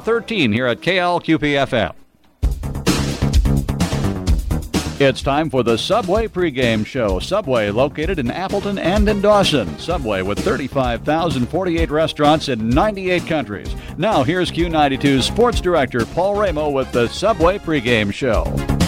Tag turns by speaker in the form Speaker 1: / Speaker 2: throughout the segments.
Speaker 1: 713 here at KLQP-FM. It's time for the Subway pregame show. Subway, located in Appleton and in Dawson. Subway with 35,048 restaurants in 98 countries. Now here's Q92's sports director Paul Ramo with the Subway pregame show.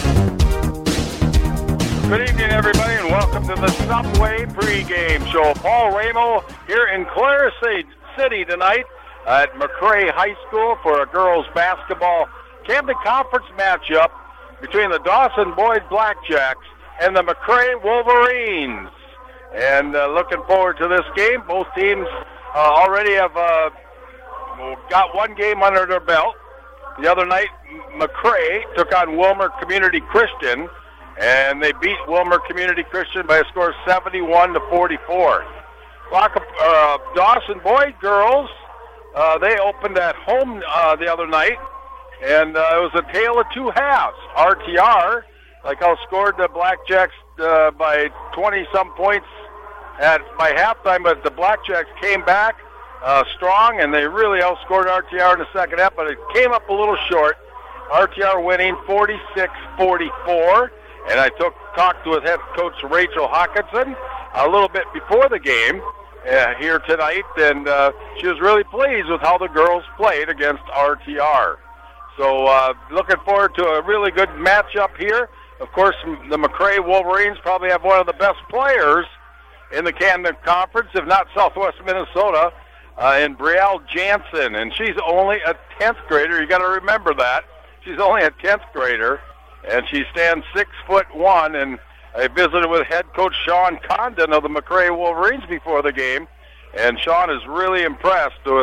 Speaker 2: Good evening, everybody, and welcome to the Subway pregame show. Paul Ramo here in Clare City tonight at McRae High School for a girls basketball Camden Conference matchup between the Dawson Boyd Blackjacks and the McRae Wolverines. And looking forward to this game. Both teams already have got one game under their belt. The other night, McRae took on Willmar Community Christian, and they beat Willmar Community Christian by a score of 71-44. Dawson Boyd girls, they opened at home the other night, and it was a tale of two halves. RTR, outscored the Blackjacks by 20-some points by halftime, but the Blackjacks came back strong, and they really outscored RTR in the second half, but it came up a little short. RTR winning 46-44, and I talked with head coach Rachel Hawkinson a little bit before the game here tonight, and she was really pleased with how the girls played against RTR. So looking forward to a really good matchup here. Of course, the McRae Wolverines probably have one of the best players in the Camden Conference, if not Southwest Minnesota, in Brielle Jansen. And she's only a 10th grader. You got to remember that. She's only a 10th grader, and she stands 6'1". And I visited with head coach Sean Condon of the McRae Wolverines before the game, and Sean is really impressed with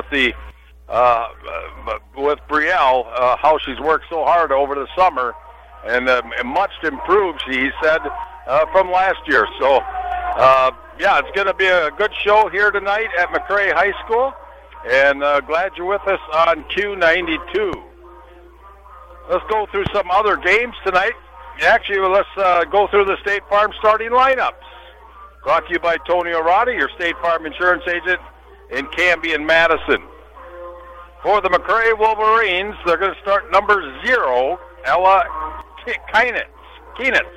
Speaker 2: with Brielle, how she's worked so hard over the summer, and much improved, he said, from last year. So, it's going to be a good show here tonight at McRae High School, and glad you're with us on Q92. Let's go through some other games tonight. Actually, let's go through the State Farm starting lineups. Brought to you by Tony Arati, your State Farm insurance agent in Canby and Madison. For the McRae Wolverines, they're going to start number 0, Ella Keenitz.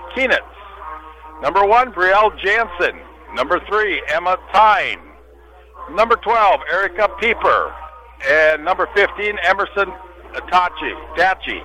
Speaker 2: Number 1, Brielle Jansen. Number 3, Emma Tyne. Number 12, Erica Pieper. And number 15, Emerson Tachi.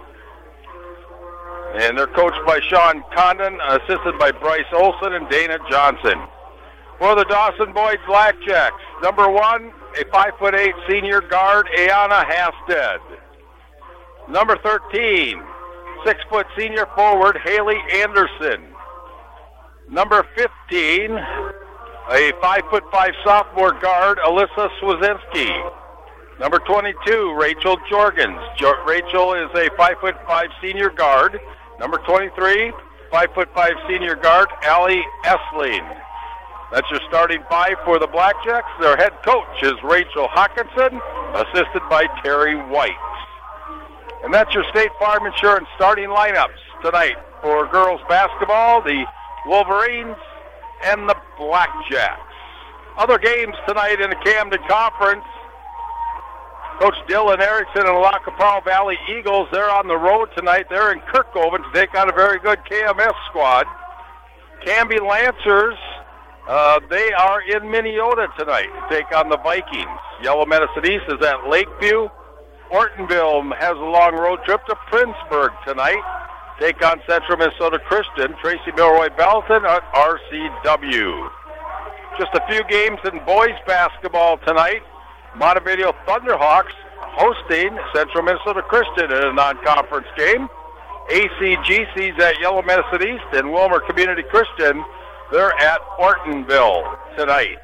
Speaker 2: And they're coached by Sean Condon, assisted by Bryce Olson and Dana Johnson. For the Dawson Boyd Blackjacks, number 1, a 5'8" senior guard, Ayana Hasted. Number 13, 6' senior forward, Haley Anderson. Number 15, a 5'5" sophomore guard, Alyssa Swazinski. Number 22, Rachel Jorgens. Rachel is a 5'5" senior guard. Number 23, 5'5" senior guard, Allie Essling. That's your starting 5 for the Blackjacks. Their head coach is Rachel Hawkinson, assisted by Terry White. And that's your State Farm Insurance starting lineups tonight for girls basketball, the Wolverines and the Blackjacks. Other games tonight in the Camden Conference. Coach Dylan Erickson and the Lackapaw Valley Eagles, they're on the road tonight. They're in Kirkhoven to take on a very good KMS squad. Canby Lancers, they are in Minneota tonight to take on the Vikings. Yellow Medicine East is at Lakeview. Ortonville has a long road trip to Princeburg tonight. Take on Central Minnesota Christian. Tracy Milroy Belton at RCW. Just a few games in boys basketball tonight. Montevideo Thunderhawks hosting Central Minnesota Christian in a non-conference game. ACGC's at Yellow Medicine East, and Willmar Community Christian, they're at Ortonville tonight.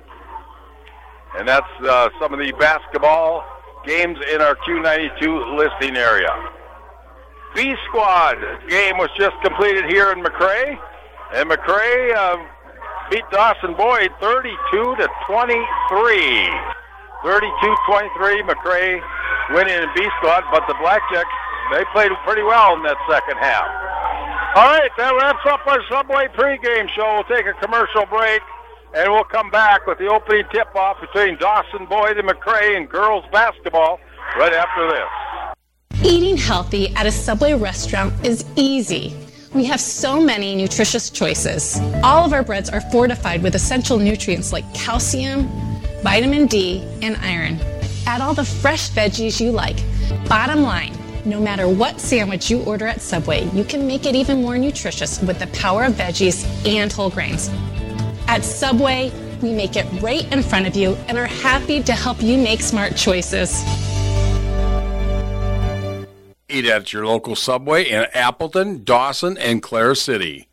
Speaker 2: And that's some of the basketball games in our Q92 listing area. B Squad game was just completed here in McRae, and McRae beat Dawson Boyd 32-23. 32-23, McRae winning in B Squad, but the Blackjacks, they played pretty well in that second half. All right, that wraps up our Subway pregame show. We'll take a commercial break, and we'll come back with the opening tip-off between Dawson Boyd and McRae in girls basketball right after this.
Speaker 3: Eating healthy at a Subway restaurant is easy. We have so many nutritious choices. All of our breads are fortified with essential nutrients like calcium, vitamin D, and iron. Add all the fresh veggies you like. Bottom line, no matter what sandwich you order at Subway, you can make it even more nutritious with the power of veggies and whole grains. At Subway, we make it right in front of you and are happy to help you make smart choices.
Speaker 4: Eat at your local Subway in Appleton, Dawson, and Clare City.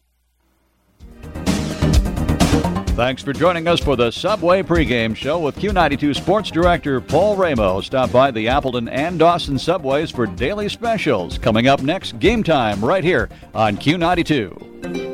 Speaker 1: Thanks for joining us for the Subway pregame show with Q92 Sports Director Paul Ramo. Stop by the Appleton and Dawson Subways for daily specials. Coming up next, Game Time right here on Q92.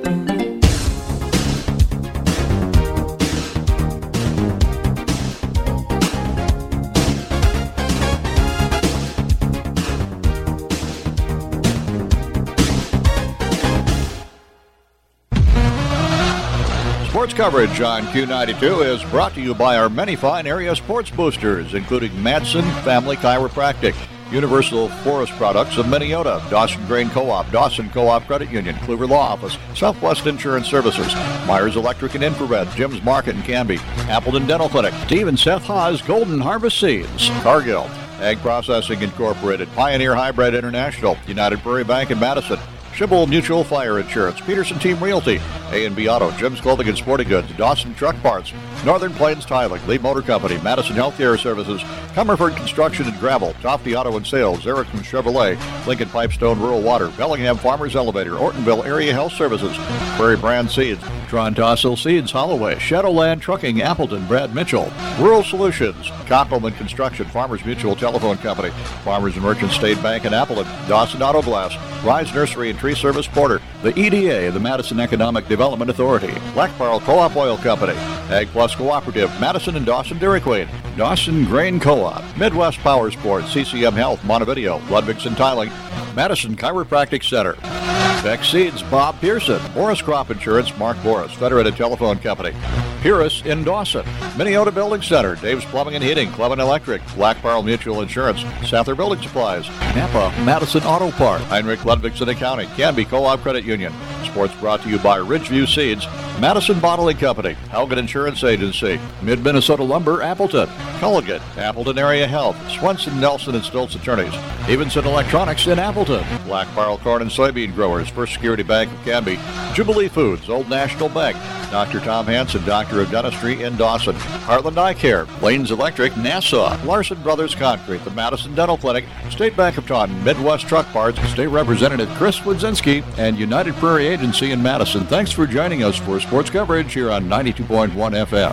Speaker 1: Sports coverage on Q92 is brought to you by our many fine area sports boosters, including Madsen Family Chiropractic, Universal Forest Products of Minneota, Dawson Grain Co-op, Dawson Co-op Credit Union, Kluver Law Office, Southwest Insurance Services, Myers Electric and Infrared, Jim's Market in Canby, Appleton Dental Clinic, Steve and Seth Haas Golden Harvest Seeds, Cargill, Ag Processing Incorporated, Pioneer Hybrid International, United Prairie Bank in Madison, Schibble Mutual Fire Insurance, Peterson Team Realty, A&B Auto, Jim's Clothing and Sporting Goods, Dawson Truck Parts, Northern Plains Tiling, Lee Motor Company, Madison Healthcare Services, Comerford Construction and Gravel, Toffee Auto and Sales, Erickson Chevrolet, Lincoln Pipestone Rural Water, Bellingham Farmers Elevator, Ortonville Area Health Services, Prairie Brand Seeds, Tron Tossel Seeds, Holloway, Shadowland Trucking, Appleton, Brad Mitchell, Rural Solutions, Koppelman Construction, Farmers Mutual Telephone Company, Farmers and Merchant State Bank in Appleton, Dawson Auto Glass, Rise Nursery and Tree Service Porter, the EDA, the Madison Economic Development Authority, Black Pearl Co-op Oil Company, Ag Plus Cooperative, Madison and Dawson Dairy Queen, Dawson Grain Co-op, Midwest Power Sports, CCM Health, Montevideo, Ludwigson Tiling, Madison Chiropractic Center, Beck Seeds, Bob Pearson, Boris Crop Insurance, Mark Boris, Federated Telephone Company, Purus in Dawson, Minneota Building Center, Dave's Plumbing and Heating, Clement Electric, Black Pearl Mutual Insurance, Sather Building Supplies, Napa, Madison Auto Park, Heinrich Ludwigson Accounting, Canby Co-op Credit Union. Sports brought to you by Ridgeview Seeds, Madison Bottling Company, Helgen Insurance Agency, Mid-Minnesota Lumber, Appleton, Culligan, Appleton Area Health, Swenson, Nelson and Stoltz Attorneys, Evenson Electronics in Appleton, Black Pearl Corn and Soybean Growers, First Security Bank of Canby, Jubilee Foods, Old National Bank, Dr. Tom Hansen, Doctor of Dentistry in Dawson, Heartland Eye Care, Lanes Electric, Nassau, Larson Brothers Concrete, the Madison Dental Clinic, State Bank of Taunton, Midwest Truck Parts, State Representative Chris Wodzinski, and United Prairie Agency in Madison. Thanks for joining us for sports coverage here on 92.1 FM.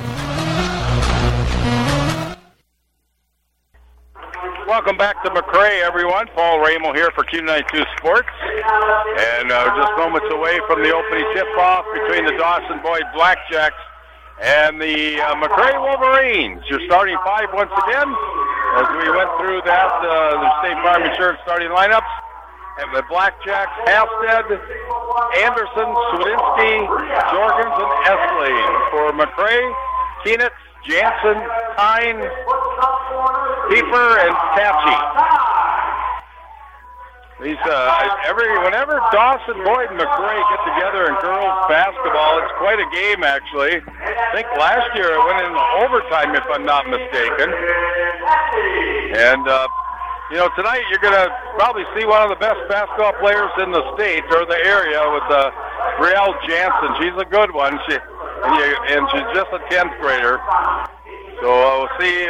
Speaker 2: Welcome back to McRae, everyone. Paul Ramo here for Q92 Sports. And just moments away from the opening tip-off between the Dawson Boyd Blackjacks and the McRae Wolverines. Your starting five once again, as we went through that, the State Farm Insurance starting lineups. And the Blackjacks, Halstead, Anderson, Swedinsky, Jorgens, and Essling. For McRae, Keenitz, Jansen, Tyne, Pieper, and Tatchy. These whenever Dawson, Boyd, and McRae get together in girls basketball, it's quite a game, actually. I think last year it went into overtime, if I'm not mistaken. And tonight you're going to probably see one of the best basketball players in the state or the area with Brielle Jansen. She's a good one. And she's just a 10th grader. So we'll see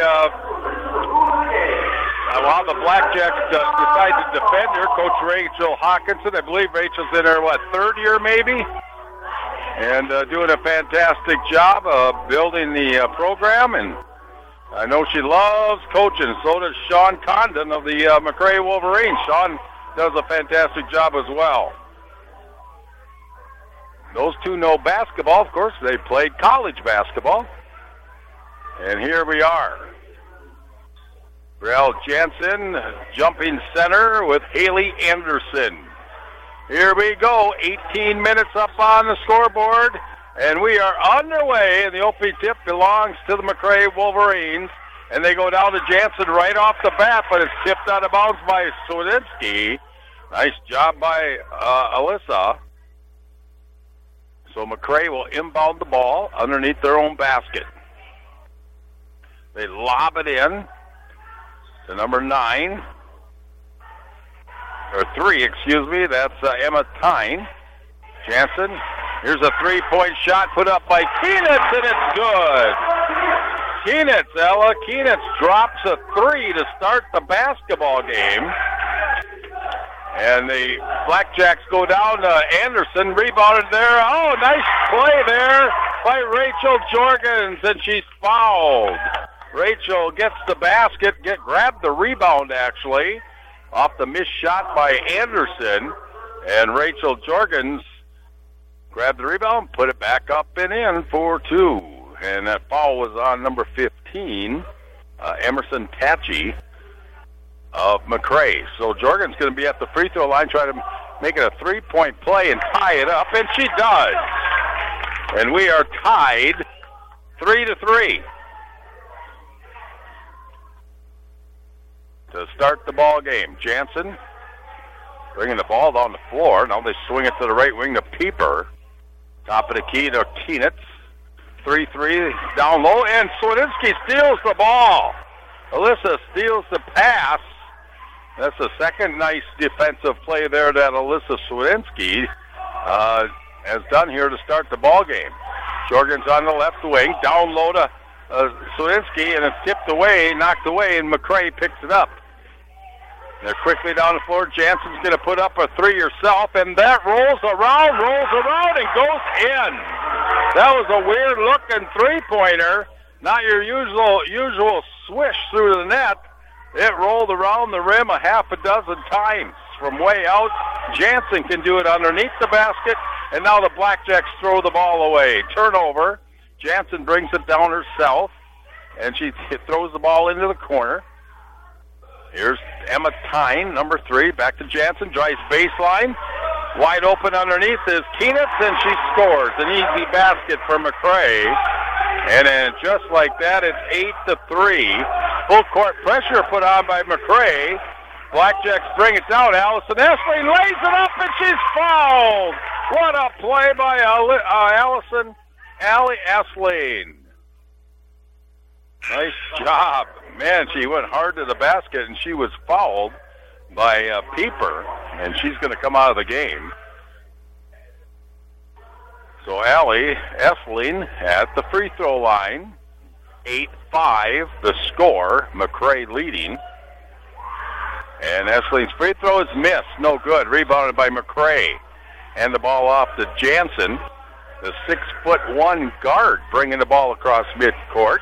Speaker 2: how the Blackjacks decide to defend her. Coach Rachel Hawkinson, I believe Rachel's in her, third year maybe? And doing a fantastic job of building the program. And I know she loves coaching. So does Sean Condon of the McRae Wolverines. Sean does a fantastic job as well. Those two know basketball. Of course, they played college basketball. And here we are. Brielle Jansen, jumping center with Haley Anderson. Here we go. 18 minutes up on the scoreboard. And we are underway. And the opening tip belongs to the McRae Wolverines. And they go down to Jansen right off the bat, but it's tipped out of bounds by Swedinsky. Nice job by Alyssa. So McRae will inbound the ball underneath their own basket. They lob it in to number 9. Or 3, excuse me. That's Emma Tyne. Jansen. Here's a three-point shot put up by Kienitz, and it's good. Kienitz, Ella Kienitz drops a 3 to start the basketball game. And the Blackjacks go down to Anderson, rebounded there. Oh, nice play there by Rachel Jorgens, and she's fouled. Rachel gets the basket, grabbed the rebound, actually, off the missed shot by Anderson. And Rachel Jorgens grabbed the rebound, put it back up and in for 2. And that foul was on number 15, Emerson Tachi of McRae. So Jorgen's going to be at the free throw line trying to make it a 3-point play and tie it up, and she does. And we are tied 3-3 to start the ball game. Jansen bringing the ball down the floor. Now they swing it to the right wing to Pieper. Top of the key to Kienitz. 3-3 down low, and Swedinsky steals the ball. Alyssa steals the pass. That's the second nice defensive play there that Alyssa Swedinsky has done here to start the ball game. Jorgens on the left wing, down low to Swedinsky, and it's tipped away, knocked away, and McRae picks it up. They're quickly down the floor. Jansen's going to put up a 3 herself, and that rolls around, and goes in. That was a weird-looking three-pointer. Not your usual swish through the net. It rolled around the rim a half a dozen times from way out. Jansen can do it underneath the basket, and now the Blackjacks throw the ball away. Turnover. Jansen brings it down herself, and she throws the ball into the corner. Here's Emma Tyne, number 3, back to Jansen, drives baseline. Wide open underneath is Kienitz, and she scores. An easy basket for McRae. And then just like that, it's 8-3. Full court pressure put on by McRae. Blackjacks bring it down. Allison Essling lays it up, and she's fouled. What a play by Allie Essling. Nice job. Man, she went hard to the basket, and she was fouled by Pieper, and she's going to come out of the game. So Allie Essling at the free throw line. 8-5 the score. McRae leading. And Essling's free throw is missed. No good. Rebounded by McRae. And the ball off to Jansen. The 6'1" guard bringing the ball across midcourt.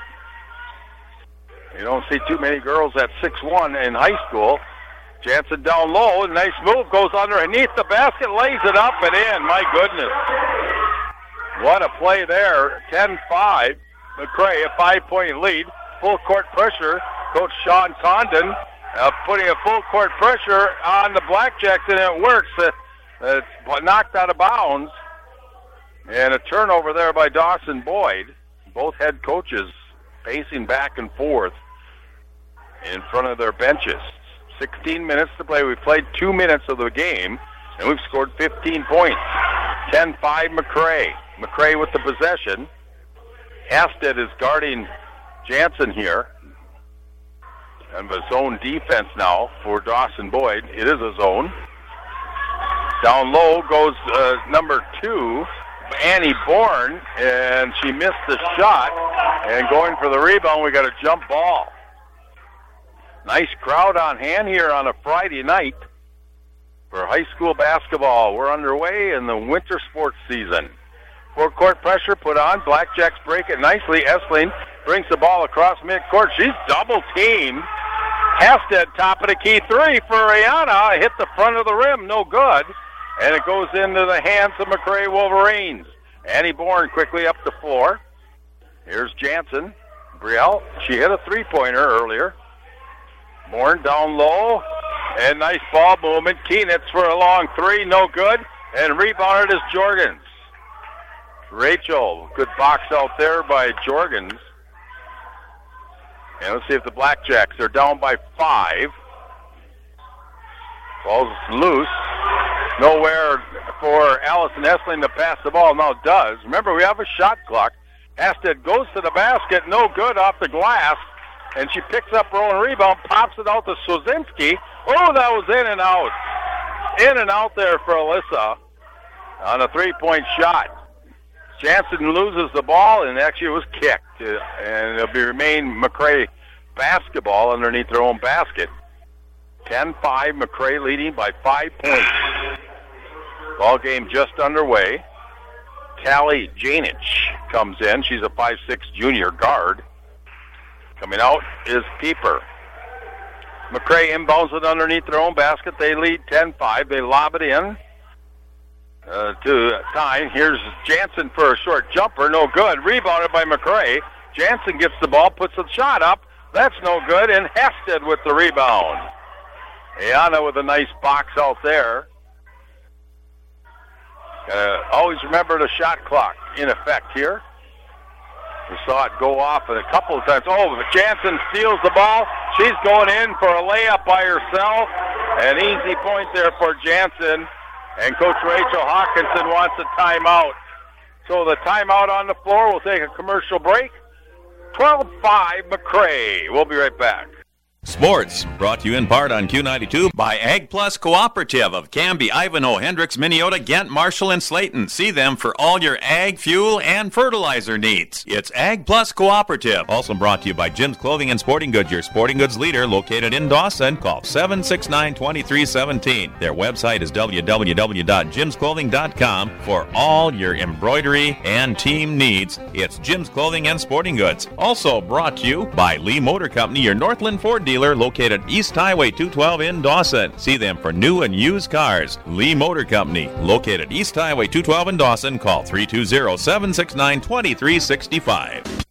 Speaker 2: You don't see too many girls at 6'1" in high school. Jansen down low, nice move, goes underneath the basket, lays it up and in. My goodness. What a play there. 10-5. McRae, a 5-point lead. Full court pressure. Coach Sean Condon putting a full court pressure on the Blackjacks, and it works. It's knocked out of bounds. And a turnover there by Dawson Boyd. Both head coaches pacing back and forth in front of their benches. 16 minutes to play. We've played 2 minutes of the game, and we've scored 15 points. 10-5 McRae. McRae with the possession. Hasted is guarding Jansen here. And a zone defense now for Dawson Boyd. It is a zone. Down low goes number 2, Annie Bourne, and she missed the shot. And going for the rebound, we got a jump ball. Nice crowd on hand here on a Friday night for high school basketball. We're underway in the winter sports season. Full court pressure put on. Blackjacks break it nicely. Essling brings the ball across midcourt. She's double teamed. Hasted, top of the key 3 for Rihanna. Hit the front of the rim, no good. And it goes into the hands of McRae Wolverines. Annie Bourne quickly up the floor. Here's Jansen. Brielle, she hit a three-pointer earlier. Bourne down low. And nice ball movement. Kienitz for a long 3, no good. And rebounded is Jorgens. Rachel, good box out there by Jorgens. And let's see if the Blackjacks are down by 5. Ball's loose. Nowhere for Allison Essling to pass the ball. Now it does. Remember, we have a shot clock. Hasted goes to the basket. No good off the glass. And she picks up her own rebound, pops it out to Swazinski. Oh, that was in and out. In and out there for Alyssa on a 3-point shot. Jansen loses the ball, and actually it was kicked. And it'll remain McRae basketball underneath their own basket. 10-5, McRae leading by 5 points. Ball game just underway. Callie Janich comes in. She's a 5'6" junior guard. Coming out is Pieper. McRae inbounds it underneath their own basket. They lead 10-5. They lob it in to Tyne. Here's Jansen for a short jumper. No good. Rebounded by McRae. Jansen gets the ball, puts the shot up. That's no good. And Hested with the rebound. Ayana with a nice box out there. Always remember the shot clock in effect here. We saw it go off a couple of times. Oh, Jansen steals the ball. She's going in for a layup by herself. An easy point there for Jansen. And Coach Rachel Hawkinson wants a timeout. So the timeout on the floor. We'll take a commercial break. 12-5 McRae. We'll be right back.
Speaker 5: Sports, brought to you in part on Q92 by Ag Plus Cooperative of Canby, Ivanhoe, Hendricks, Minneota, Ghent, Marshall, and Slayton. See them for all your ag, fuel, and fertilizer needs. It's Ag Plus Cooperative. Also brought to you by Jim's Clothing and Sporting Goods, your sporting goods leader, located in Dawson. Call 769-2317. Their website is www.jimsclothing.com for all your embroidery and team needs. It's Jim's Clothing and Sporting Goods. Also brought to you by Lee Motor Company, your Northland Ford dealer located East Highway 212 in Dawson. See them for new and used cars. Lee Motor Company, located East Highway 212 in Dawson. Call 320-769-2365.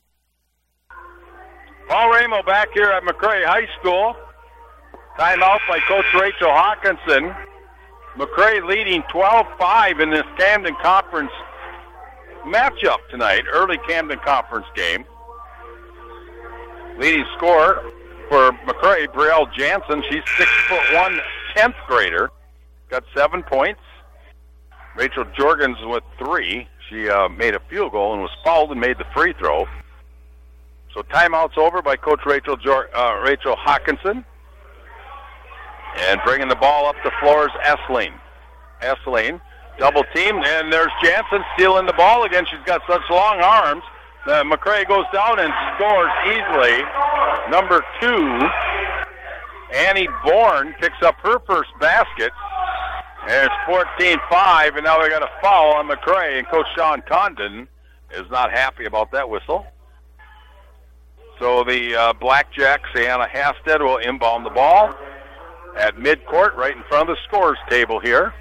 Speaker 2: Paul Ramo back here at McRae High School. Timeout by Coach Rachel Hawkinson. McRae leading 12-5 in this Camden Conference matchup tonight, early Camden Conference game. Leading scorer for McRae, Brielle Jansen. She's 6'1", 10th grader. Got 7 points. Rachel Jorgens with 3. She made a field goal and was fouled and made the free throw. So timeout's over by Coach Rachel Hawkinson. And bringing the ball up the floor is Essling. Essling, double team, and there's Jansen stealing the ball again. She's got such long arms. McRae goes down and scores easily. Number 2, Annie Bourne picks up her first basket. And it's 14-5, and now they got a foul on McRae, and Coach Sean Condon is not happy about that whistle. So the Blackjacks, Anna Hasted, will inbound the ball at midcourt right in front of the scorers table here.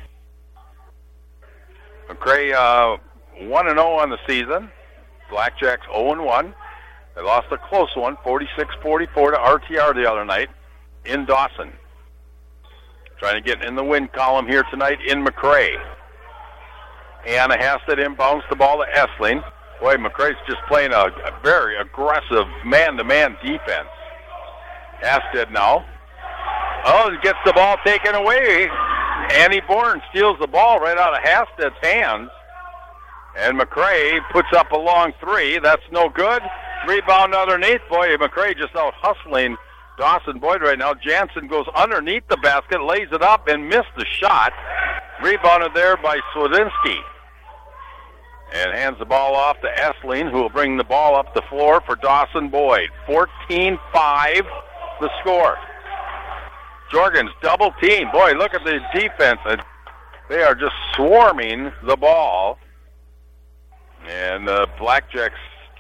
Speaker 2: McRae 1-0 on the season. Blackjacks 0-1. They lost a close one, 46-44 to RTR the other night in Dawson. Trying to get in the win column here tonight in McRae. Anna Hasted inbounds the ball to Essling. Boy, McRae's just playing a very aggressive man-to-man defense. Hasted now. Oh, he gets the ball taken away. Annie Bourne steals the ball right out of Hasted's hands. And McRae puts up a long 3. That's no good. Rebound underneath. Boy, McRae just out hustling Dawson Boyd right now. Jansen goes underneath the basket, lays it up, and missed the shot. Rebounded there by Swazinski. And hands the ball off to Essling, who will bring the ball up the floor for Dawson Boyd. 14-5 the score. Jorgens double team. Boy, look at the defense. They are just swarming the ball. And the Blackjacks,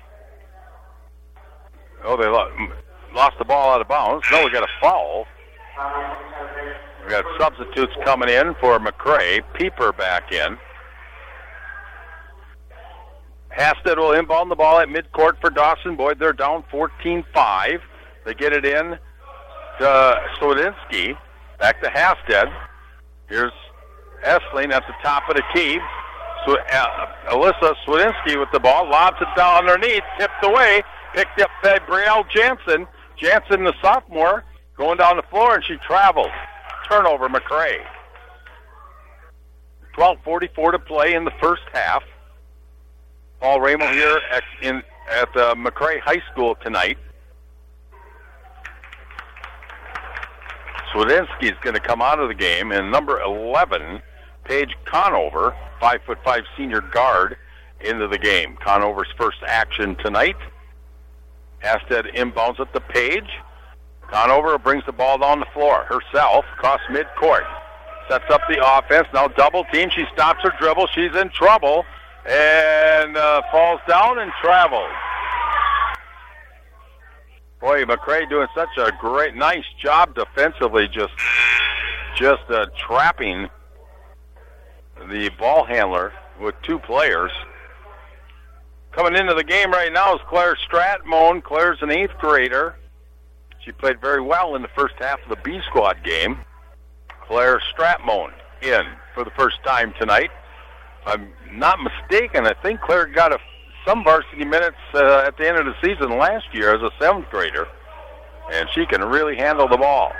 Speaker 2: they lost the ball out of bounds. No, we got a foul. We got substitutes coming in for McRae. Pieper back in. Hasted will inbound the ball at midcourt for Dawson Boyd. They're down 14-5. They get it in to Swazinski. Back to Hasted. Here's Essling at the top of the key. So Alyssa Swazinski with the ball, lobs it down underneath, tipped away, picked up by Brielle Jansen. Jansen, the sophomore, going down the floor, and she travels. Turnover, McRae. 12:44 to play in the first half. Paul Ramo here at McRae High School tonight. Swedinski's going to come out of the game, and number 11, Paige Conover, 5'5" senior guard, into the game. Conover's first action tonight. Hasted inbounds at the Page. Conover brings the ball down the floor herself, across midcourt. Sets up the offense. Now double team. She stops her dribble. She's in trouble and falls down and travels. Boy, McRae doing such a nice job defensively, just trapping the ball handler with two players. Coming into the game right now is Claire Stratmone. Claire's an 8th grader. She played very well in the first half of the B squad game. Claire Stratmone in for the first time tonight. If I'm not mistaken, I think Claire got some varsity minutes at the end of the season last year as a 7th grader, and she can really handle the ball.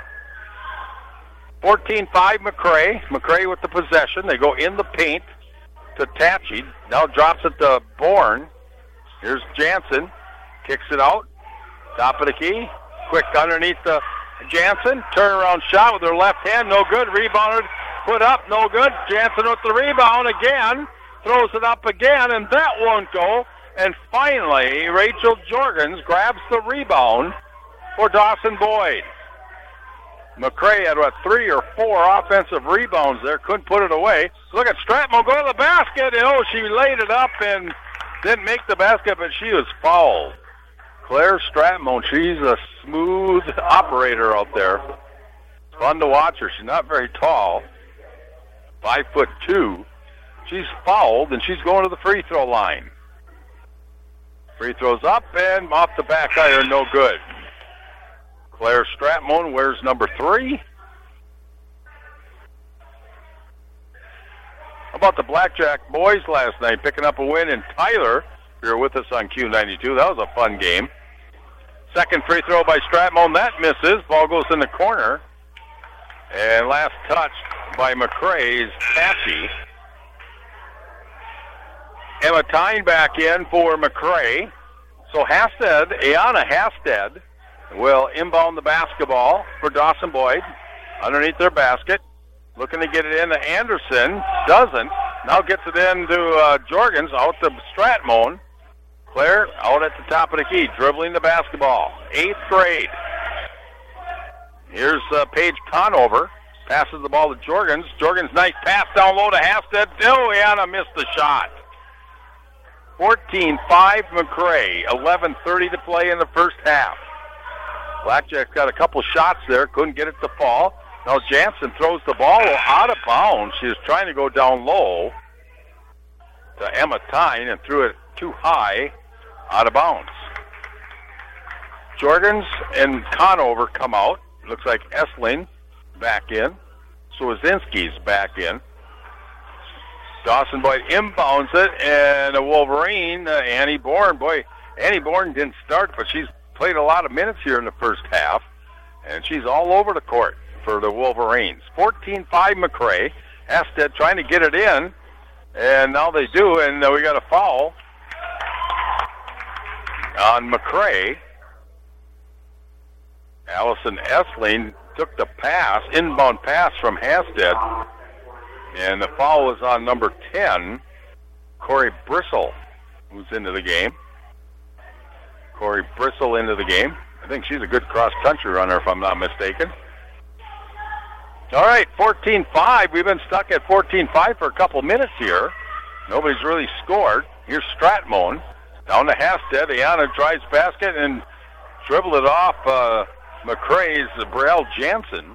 Speaker 2: 14-5 McRae. McRae with the possession. They go in the paint to Tachi. Now drops it to Bourne. Here's Jansen. Kicks it out. Top of the key. Quick underneath the Jansen. Turnaround shot with her left hand. No good. Rebounded. Put up. No good. Jansen with the rebound again. Throws it up again, and that won't go. And finally, Rachel Jorgens grabs the rebound for Dawson Boyd. McRae had, 3 or 4 offensive rebounds there. Couldn't put it away. Look at Stratmore go to the basket. And, she laid it up and didn't make the basket, but she was fouled. Claire Stratmore, she's a smooth operator out there. It's fun to watch her. She's not very tall. 5'2". She's fouled, and she's going to the free throw line. Free throws up and off the back iron, no good. Claire Stratmore wears number 3. How about the Blackjack boys last night picking up a win in Tyler? You're with us on Q92. That was a fun game. Second free throw by Stratmore. That misses. Ball goes in the corner. And last touch by McRae's Tachi. Emma Tyne back in for McRae. So Ayanna Hasted will inbound the basketball for Dawson Boyd underneath their basket. Looking to get it in to Anderson. Doesn't. Now gets it in to Jorgens, out to Stratmore. Claire out at the top of the key, dribbling the basketball. 8th grade. Here's Paige Conover. Passes the ball to Jorgens. Jorgens, nice pass down low to Hasted. Ayanna missed the shot. 14-5 McRae. 11:30 to play in the first half. Blackjack's got a couple shots there. Couldn't get it to fall. Now Jansen throws the ball out of bounds. She was trying to go down low to Emma Tyne and threw it too high, out of bounds. Jorgens and Conover come out. Looks like Essling back in. Swazinski's back in. Dawson Boyd inbounds it, and a Wolverine, Annie Bourne. Boy, Annie Bourne didn't start, but she's played a lot of minutes here in the first half, and she's all over the court for the Wolverines. 14-5 McRae. Hasted trying to get it in, and now they do, and we got a foul on McRae. Allison Essling took the pass, inbound pass from Hasted, and the foul was on number 10, Corey Brissell, who's into the game. Corey Brissell into the game. I think she's a good cross-country runner, if I'm not mistaken. All right, 14-5. We've been stuck at 14-5 for a couple minutes here. Nobody's really scored. Here's Stratmore. Down to Hasted. Ayanna drives basket and dribbled it off McRae's Brielle Jansen.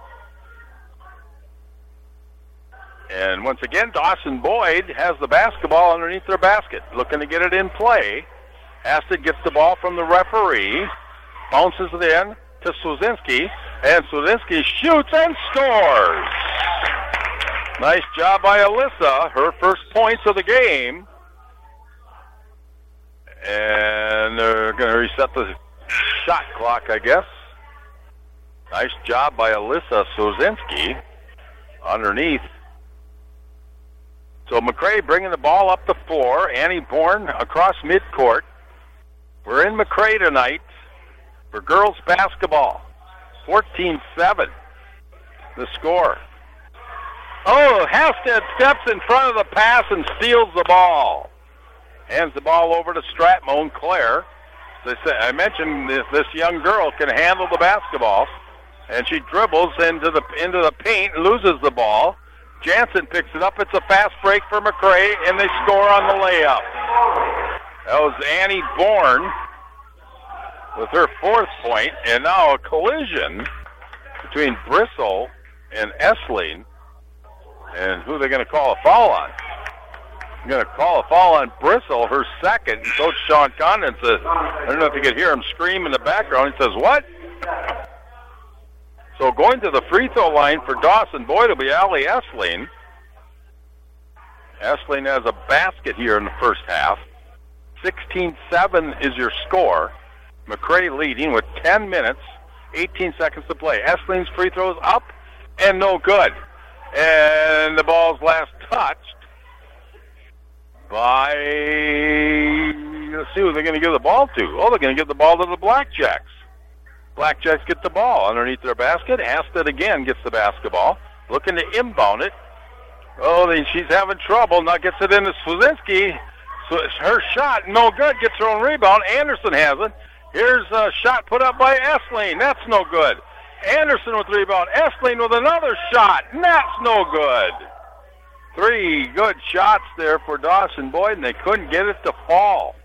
Speaker 2: And once again, Dawson Boyd has the basketball underneath their basket, looking to get it in play. Hasted gets the ball from the referee, bounces it in to Swazinski, and Swazinski shoots and scores. Nice job by Alyssa, her first points of the game. And they're going to reset the shot clock, I guess. Nice job by Alyssa Sozinski underneath. So McRae bringing the ball up the floor. Annie Bourne across midcourt. We're in McRae tonight for girls basketball. 14-7 the score. Oh, Halstead steps in front of the pass and steals the ball. Hands the ball over to Stratmone Claire. I mentioned this young girl can handle the basketball, and she dribbles into the paint and loses the ball. Jansen picks it up. It's a fast break for McRae, and they score on the layup. That was Annie Bourne with her 4th point, and now a collision between Bristol and Essling. And who are they going to call a foul on? I'm going to call a foul on Bristol, her 2nd. And Coach Sean Condon says, I don't know if you could hear him scream in the background. He says, what? So going to the free throw line for Dawson Boyd will be Allie Essling. Essling has a basket here in the first half. 16-7 is your score. McRae leading with 10 minutes, 18 seconds to play. Essling's free throws up and no good. And the ball's last touched by, let's see who they're going to give the ball to. Oh, they're going to give the ball to the Blackjacks. Blackjacks get the ball underneath their basket. Halstead again gets the basketball, looking to inbound it. Oh, she's having trouble. Now gets it into Swazinski. So her shot, no good. Gets her own rebound. Anderson has it. Here's a shot put up by Essling. That's no good. Anderson with the rebound. Essling with another shot. And that's no good. 3 good shots there for Dawson Boyd, and they couldn't get it to fall.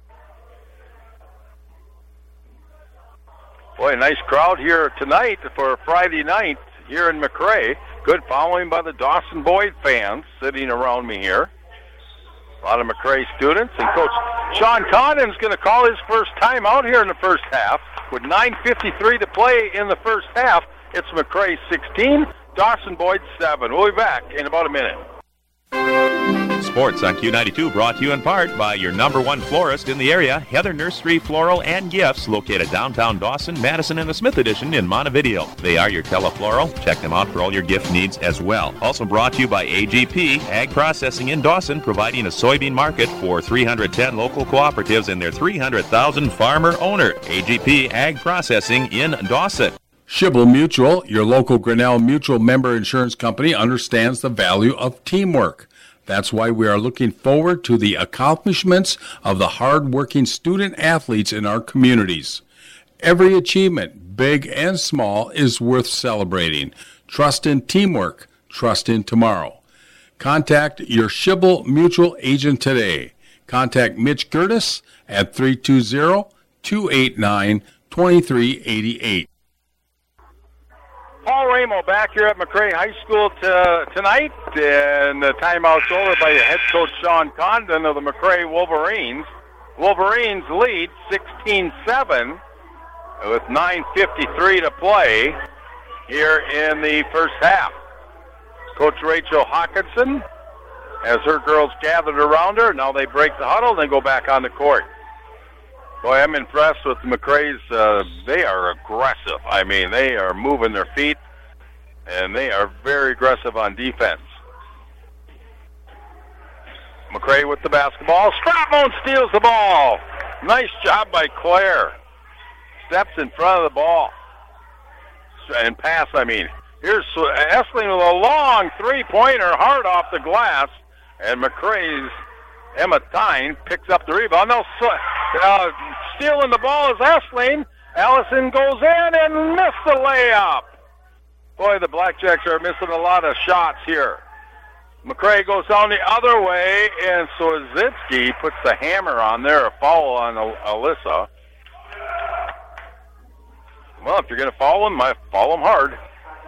Speaker 2: Boy, a nice crowd here tonight for Friday night here in McRae. Good following by the Dawson Boyd fans sitting around me here. A lot of McRae students. And Coach Sean Condon's going to call his first time out here in the first half. With 9:53 to play in the first half, it's McRae 16, Dawson Boyd 7. We'll be back in about a minute.
Speaker 5: Sports on Q92 brought to you in part by your #1 florist in the area, Heather Nursery Floral and Gifts, located downtown Dawson, Madison, and the Smith Edition in Montevideo. They are your Telefloral. Check them out for all your gift needs as well. Also brought to you by AGP Ag Processing in Dawson, providing a soybean market for 310 local cooperatives and their 300,000 farmer owner. AGP Ag Processing in Dawson.
Speaker 4: Schibel Mutual, your local Grinnell Mutual member insurance company, understands the value of teamwork. That's why we are looking forward to the accomplishments of the hard-working student-athletes in our communities. Every achievement, big and small, is worth celebrating. Trust in teamwork. Trust in tomorrow. Contact your Schibel Mutual agent today. Contact Mitch Gertis at 320-289-2388.
Speaker 2: Paul Ramo back here at McRae High School tonight, and the timeout's over by head coach Sean Condon of the McRae Wolverines. Wolverines lead 16-7 with 9:53 to play here in the first half. Coach Rachel Hawkinson has her girls gathered around her. Now they break the huddle and then go back on the court. Boy, I'm impressed with McRae's. They are aggressive. I mean, they are moving their feet, and they are very aggressive on defense. McRae with the basketball. Stratmone steals the ball. Nice job by Claire. Steps in front of the ball. And pass, I mean. Here's Essling with a long three-pointer hard off the glass, and McRae's Emma Tyne picks up the rebound. Now, stealing the ball is Essling. Allison goes in and missed the layup. Boy, the Blackjacks are missing a lot of shots here. McRae goes down the other way, and Swazinski puts the hammer on there, a foul on Alyssa. Well, if you're going to foul them hard.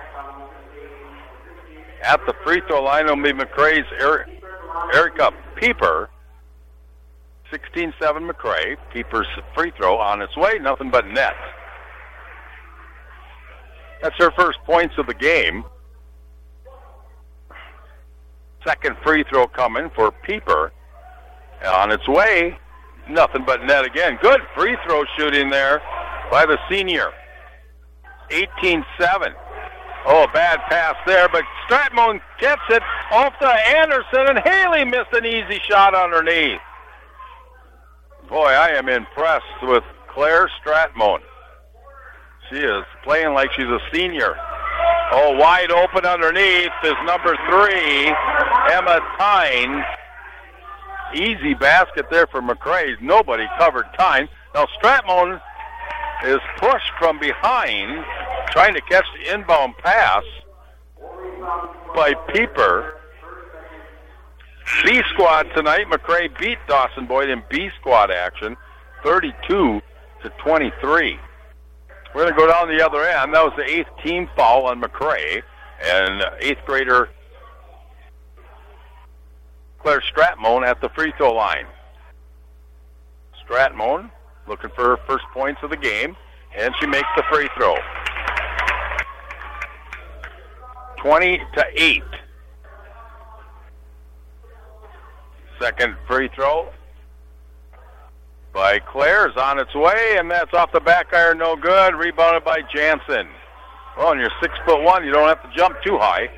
Speaker 2: At the free throw line will be McRae's Erica Pieper. 16-7 McRae. Pieper's free throw on its way, nothing but net. That's her first points of the game. Second free throw coming for Pieper. On its way, nothing but net again. Good free throw shooting there by the senior. 18-7. Oh, a bad pass there, but Stratmon gets it off to Anderson, and Haley missed an easy shot underneath. Boy, I am impressed with Claire Stratmon. She is playing like she's a senior. Oh, wide open underneath is number 3, Emma Tyne. Easy basket there for McRae. Nobody covered Tyne. Now Stratmon is pushed from behind, trying to catch the inbound pass by Pieper. B squad tonight. McRae beat Dawson Boyd in B squad action, 32-23. We're going to go down the other end. That was the 8th team foul on McRae, and 8th grader Claire Stratmon at the free throw line. Stratmon looking for her first points of the game, and she makes the free throw. 20-8. Second free throw by Claire is on its way, and that's off the back iron, no good. Rebounded by Jansen. Well, when you're 6'1", you don't have to jump too high.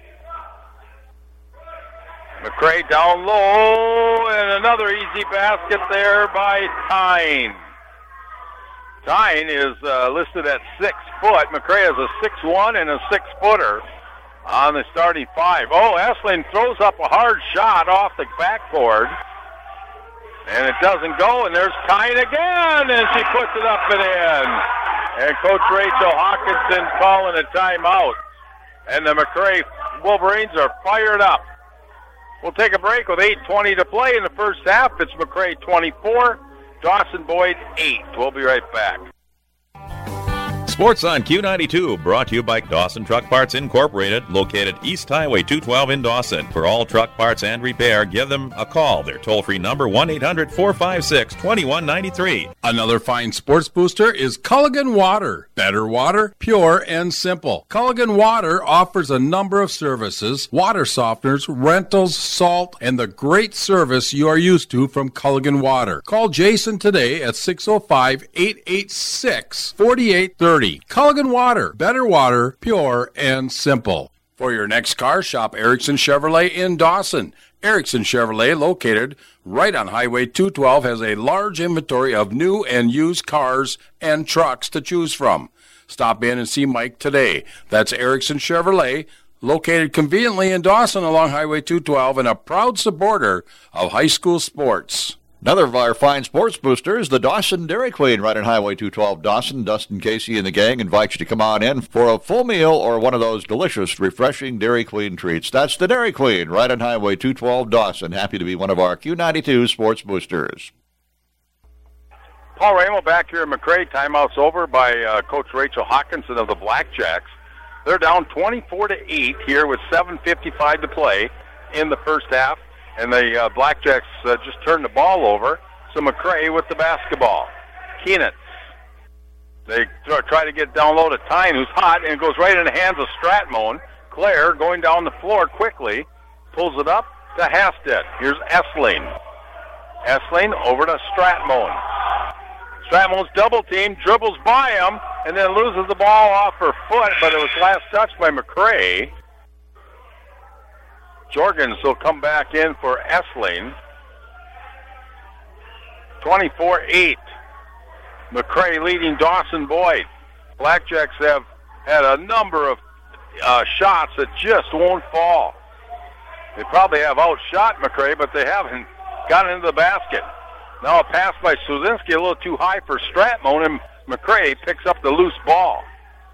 Speaker 2: McRae down low, and another easy basket there by Tyne. Tyne is listed at 6 foot. McRae has a 6'1" and a 6-footer on the starting 5. Oh, Essling throws up a hard shot off the backboard, and it doesn't go, and there's Tyne again, and she puts it up and in. And Coach Rachel Hawkinson's calling a timeout, and the McRae Wolverines are fired up. We'll take a break with 8:20 to play in the first half. It's McRae 24, Dawson Boyd 8. We'll be right back.
Speaker 5: Sports on Q92, brought to you by Dawson Truck Parts Incorporated, located East Highway 212 in Dawson. For all truck parts and repair, give them a call. Their toll-free number, 1-800-456-2193.
Speaker 4: Another fine sports booster is Culligan Water. Better water, pure and simple. Culligan Water offers a number of services: water softeners, rentals, salt, and the great service you are used to from Culligan Water. Call Jason today at 605-886-4830. Culligan Water. Better water, pure and simple. For your next car, shop Erickson Chevrolet in Dawson. Erickson Chevrolet, located right on Highway 212, has a large inventory of new and used cars and trucks to choose from. Stop in and see Mike today. That's Erickson Chevrolet, located conveniently in Dawson along Highway 212 and a proud supporter of high school sports.
Speaker 1: Another of our fine sports boosters, the Dawson Dairy Queen, right on Highway 212 Dawson. Dustin Casey and the gang invite you to come on in for a full meal or one of those delicious, refreshing Dairy Queen treats. That's the Dairy Queen, right on Highway 212 Dawson. Happy to be one of our Q92 sports boosters.
Speaker 2: Paul Ramo back here in McRae. Timeout's over by Coach Rachel Hawkinson of the Blackjacks. They're down 24-8 here with 7:55 to play in the first half. And the Blackjacks just turned the ball over. So McRae with the basketball. Keenan. They try to get down low to Tyne, who's hot, and it goes right in the hands of Stratmon. Claire going down the floor quickly. Pulls it up to Hasted. Here's Essling. Essling over to Stratmon. Stratmon's double team, dribbles by him, and then loses the ball off her foot, but it was last touched by McRae. Jorgens will come back in for Essling. 24-8. McRae leading Dawson Boyd. Blackjacks have had a number of shots that just won't fall. They probably have outshot McRae, but they haven't gotten into the basket. Now a pass by Suzinski, a little too high for Stratmon, and McRae picks up the loose ball.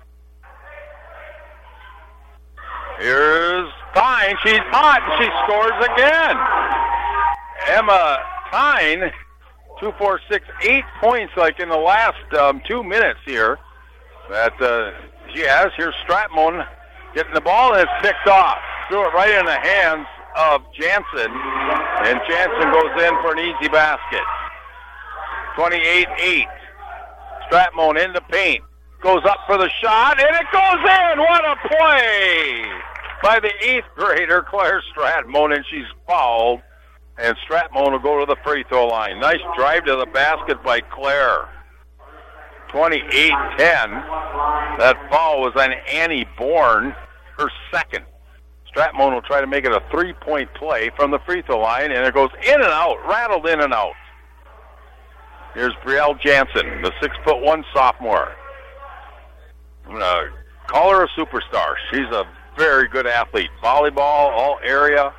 Speaker 2: Here's Tyne. She's hot, and she scores again. Emma Tyne, 2, 4, 6, 8 points like in the last 2 minutes here that she has. Here's Stratmon getting the ball, and it's picked off. Threw it right in the hands of Jansen, and Jansen goes in for an easy basket. 28-8. Stratmon in the paint. Goes up for the shot, and it goes in! What a play by the 8th grader, Claire Stratmon, and she's fouled. And Stratmon will go to the free throw line. Nice drive to the basket by Claire. 28-10. That foul was on Annie Bourne, her second. Stratmon will try to make it a 3-point play from the free throw line, and it goes in and out, rattled in and out. Here's Brielle Jansen, the 6'1" sophomore. I'm going to call her a superstar. She's a very good athlete. Volleyball, all area.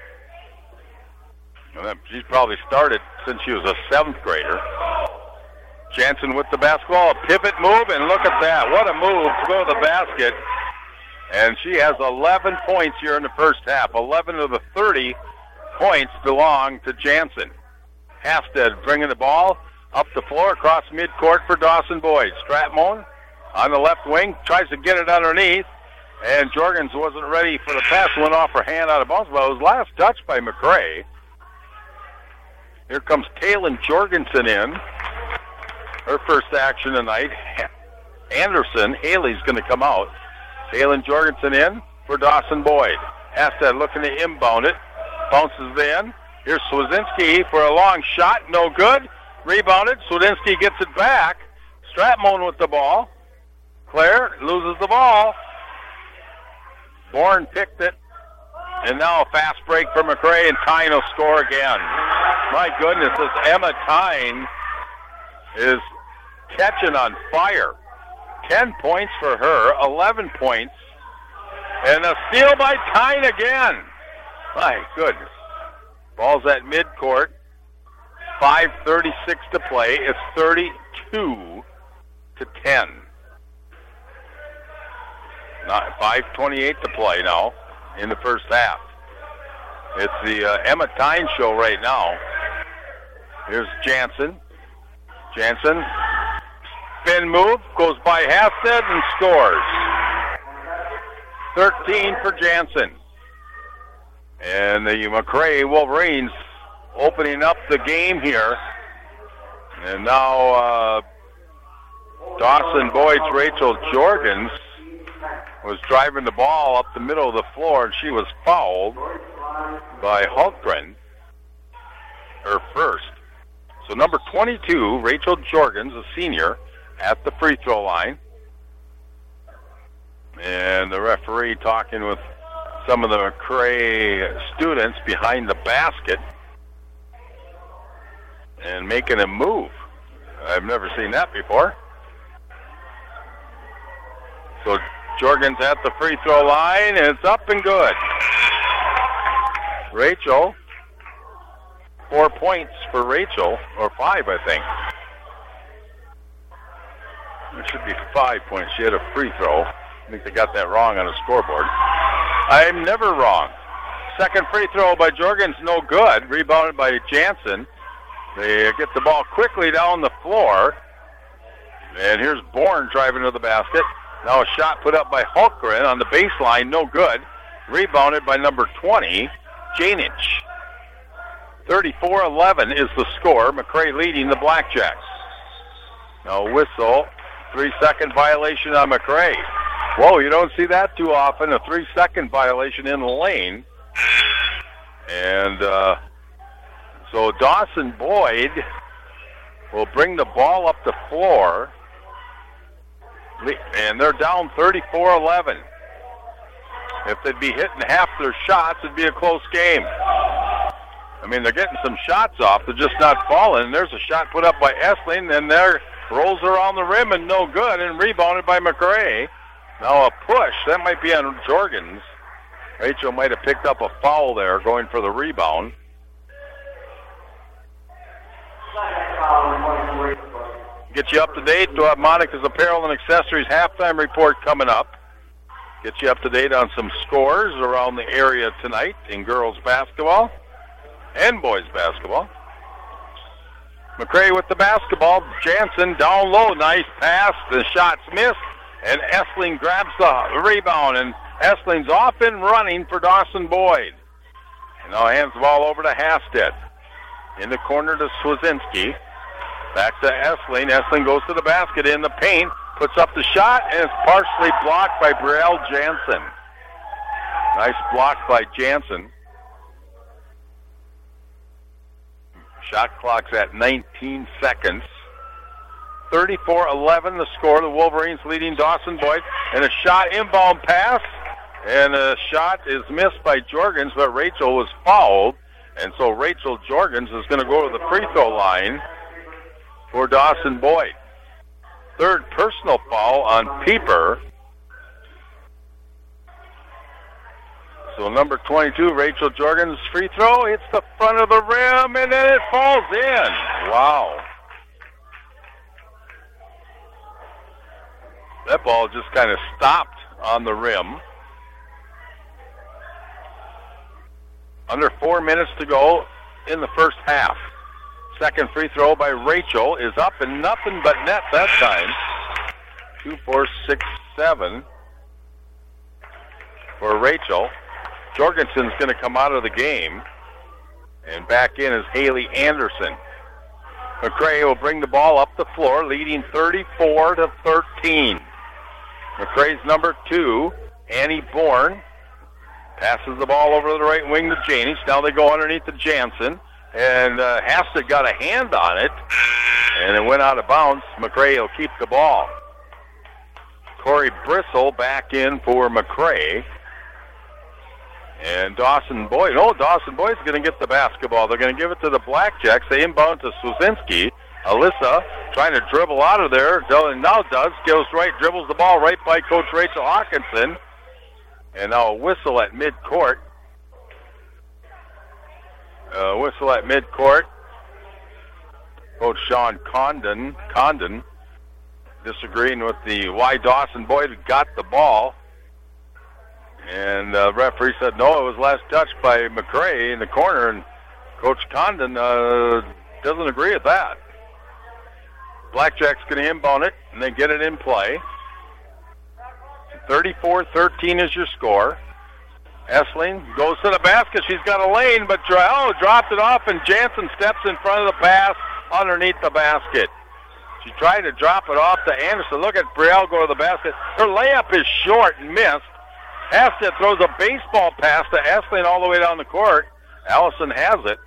Speaker 2: She's probably started since she was a 7th grader. Jansen with the basketball, a pivot move, and look at that. What a move to go to the basket. And she has 11 points here in the first half. 11 of the 30 points belong to Jansen. Halstead bringing the ball up the floor across midcourt for Dawson Boyd. Stratmon on the left wing tries to get it underneath, and Jorgens wasn't ready for the pass. Went off her hand out of bounds, but it was last touched by McCray. Here comes Taylin Jorgensen in. Her first action tonight. Anderson, Haley's going to come out. Taylin Jorgensen in for Dawson Boyd. Halstead looking to inbound it. Bounces in. Here's Swedzinski for a long shot. No good. Rebounded. Swedzinski gets it back. Stratmon with the ball. Claire loses the ball. Bourne picked it. And now a fast break for McCray, and Tyne will score again. My goodness, this Emma Tyne is catching on fire. 10 points for her, 11 points, and a steal by Tyne again. My goodness. Ball's at midcourt. 5:36 to play. It's 32-10. 5:28 to play now in the first half. It's the Emma Tyne show right now. Here's Jansen. Jansen, spin move, goes by Halstead and scores. 13 for Jansen. And the McCray Wolverines opening up the game here. And now Dawson Boyd's Rachel Jorgens was driving the ball up the middle of the floor, and she was fouled by Hultgren, her first. So number 22, Rachel Jorgens, a senior, at the free throw line. And the referee talking with some of the McCray students behind the basket and making a move. I've never seen that before. So Jorgens at the free throw line, and it's up and good. Rachel, 4 points for Rachel, or 5, I think. It should be 5 points. She had a free throw. I think they got that wrong on the scoreboard. I'm never wrong. Second free throw by Jorgens, no good. Rebounded by Jansen. They get the ball quickly down the floor. And here's Bourne driving to the basket. Now a shot put up by Hultgren on the baseline, no good. Rebounded by number 20, Janich. 34-11 is the score. McCray leading the Blackjacks. Now whistle, 3-second violation on McCray. Whoa, you don't see that too often, a 3-second violation in the lane. And so Dawson Boyd will bring the ball up the floor. And they're down 34-11. If they'd be hitting half their shots, it'd be a close game. I mean, they're getting some shots off. They're just not falling. There's a shot put up by Essling, and there rolls around the rim and no good, and rebounded by McCray. Now a push. That might be on Jorgens. Rachel might have picked up a foul there going for the rebound. Get you up to date. We'll have Monica's Apparel and Accessories halftime report coming up. Get you up to date on some scores around the area tonight in girls basketball and boys basketball. McCray with the basketball. Jansen down low. Nice pass. The shot's missed. And Essling grabs the rebound. And Essling's off and running for Dawson Boyd. And now hands the ball over to Halstead. In the corner to Swedzinski. Back to Essling. Essling goes to the basket in the paint. Puts up the shot, and it's partially blocked by Brielle Jansen. Nice block by Jansen. Shot clock's at 19 seconds. 34-11 the score. The Wolverines leading Dawson Boyd. And a shot inbound pass. And a shot is missed by Jorgens, but Rachel was fouled. And so Rachel Jorgens is going to go to the free throw line for Dawson Boyd. Third personal foul on Pieper. So number 22, Rachel Jorgens' free throw hits the front of the rim, and then it falls in. Wow. That ball just kind of stopped on the rim. Under 4 minutes to go in the first half. Second free throw by Rachel is up and nothing but net that time. 2, 4, 6, 7 for Rachel. Jorgensen's going to come out of the game. And back in is Haley Anderson. McCray will bring the ball up the floor, leading 34-13. McCray's number 2, Annie Bourne, passes the ball over to the right wing to Janich. Now they go underneath to Jansen. And Hastad got a hand on it. And it went out of bounds. McCray will keep the ball. Corey Brissell back in for McCray. And Dawson Boyd. Oh, Dawson Boyd's going to get the basketball. They're going to give it to the Blackjacks. They inbound to Swazinski. Alyssa trying to dribble out of there. Now does. Goes right, dribbles the ball right by Coach Rachel Hawkinson. And now a whistle at midcourt. Coach Sean Condon disagreeing with why Dawson Boyd got the ball. And the referee said no, it was last touched by McCray in the corner, and Coach Condon doesn't agree with that. Blackjack's going to inbound it, and they get it in play. 34-13 is your score. Essling goes to the basket. She's got a lane, but dropped it off, and Jansen steps in front of the pass underneath the basket. She tried to drop it off to Anderson. Look at Brielle go to the basket. Her layup is short and missed. Hastad throws a baseball pass to Essling all the way down the court. Allison has it.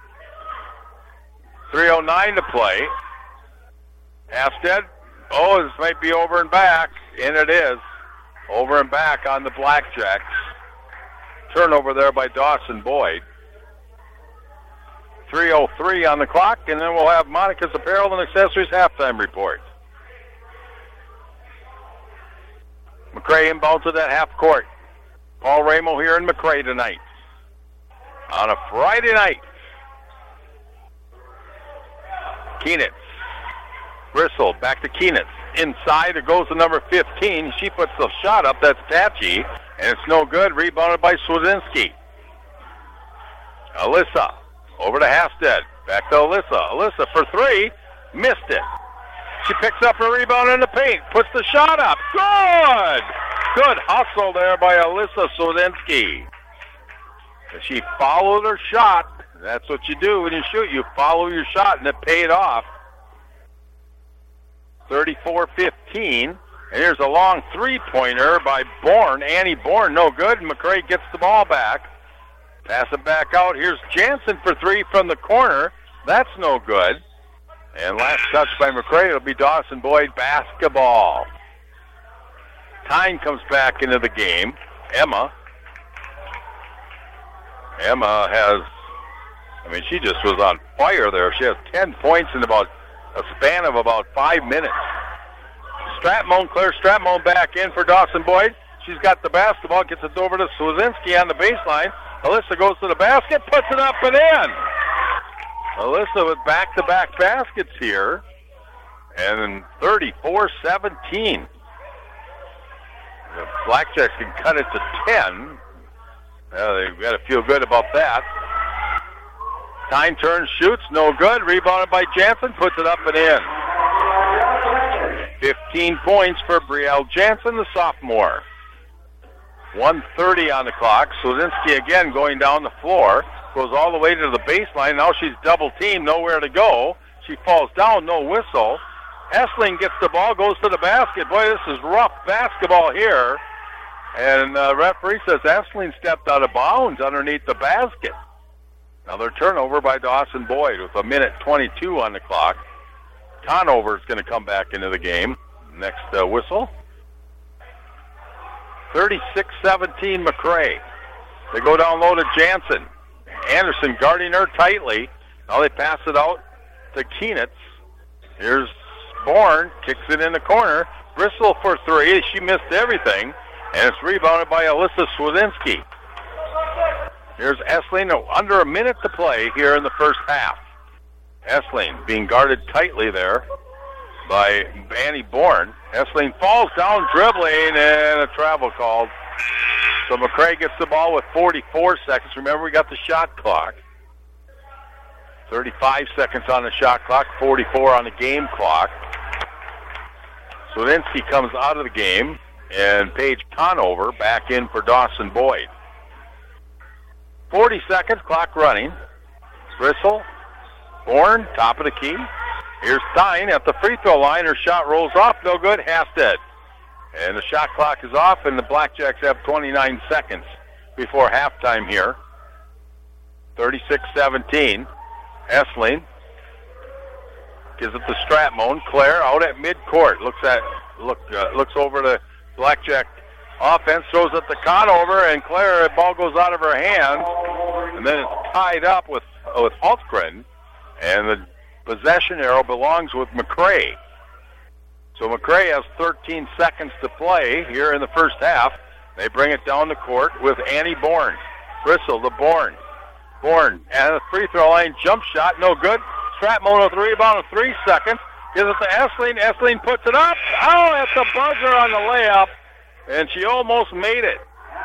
Speaker 2: 3:09 to play. Hastad, this might be over and back, and it is. Over and back on the Blackjacks. Turnover there by Dawson Boyd. 3:03 on the clock, and then we'll have Monica's Apparel and Accessories halftime report. McCray inbounds to that half court. Paul Ramo here in McCray tonight. On a Friday night. Keenitz. Brissell back to Keenitz. Inside, it goes to number 15. She puts the shot up. That's Tachi. And it's no good. Rebounded by Swazinski. Alyssa. Over to Hastad. Back to Alyssa. Alyssa for 3. Missed it. She picks up a rebound in the paint. Puts the shot up. Good! Good hustle there by Alyssa Swazinski. She followed her shot. That's what you do when you shoot. You follow your shot, and it paid off. 34-15. And here's a long three-pointer by Bourne. Annie Bourne, no good. McCray gets the ball back. Pass it back out. Here's Jansen for 3 from the corner. That's no good. And last touch by McCray. It'll be Dawson Boyd basketball. Tyne comes back into the game. Emma she just was on fire there. She has 10 points in about a span of about 5 minutes. Claire Stratmone back in for Dawson Boyd. She's got the basketball, gets it over to Swazinski on the baseline. Alyssa goes to the basket, puts it up and in. Alyssa with back-to-back baskets here. And 34-17. The Blackjacks can cut it to 10. They've got to feel good about that. Tyne turns, shoots, no good. Rebounded by Jansen, puts it up and in. 15 points for Brielle Jansen, the sophomore. 1:30 on the clock. Swazinski again going down the floor. Goes all the way to the baseline. Now she's double-teamed, nowhere to go. She falls down, no whistle. Essling gets the ball, goes to the basket. Boy, this is rough basketball here. And the referee says Essling stepped out of bounds underneath the basket. Another turnover by Dawson Boyd with 1:22 on the clock. Conover is going to come back into the game. Next whistle. 36-17 McRae. They go down low to Jansen. Anderson guarding her tightly. Now they pass it out to Keenitz. Here's Bourne, kicks it in the corner. Bristol for three. She missed everything. And it's rebounded by Alyssa Swedinski. Here's Essling, under a minute to play here in the first half. Essling being guarded tightly there by Annie Bourne. Essling falls down dribbling and a travel called. So McRae gets the ball with 44 seconds. Remember, we got the shot clock. 35 seconds on the shot clock, 44 on the game clock. Swedinski comes out of the game, and Paige Conover back in for Dawson Boyd. 40 seconds, clock running. Bristol, Bourne, top of the key. Here's Stein at the free throw line. Her shot rolls off, no good. Hasted. And the shot clock is off, and the Blackjacks have 29 seconds before halftime here. 36-17. Essling gives it to Stratmone. Claire out at midcourt. Looks over to Blackjack offense, throws it to Conover, and Claire, the ball goes out of her hands, and then it's tied up with Hultgren, and the possession arrow belongs with McRae. So McRae has 13 seconds to play here in the first half. They bring it down the court with Annie Bourne. Bristol to Bourne. Bourne at the free throw line, jump shot, no good. Stratmone with the rebound in 3 seconds. Gives it to Essling. Essling puts it up. Oh, at the buzzer on the layup, and she almost made it.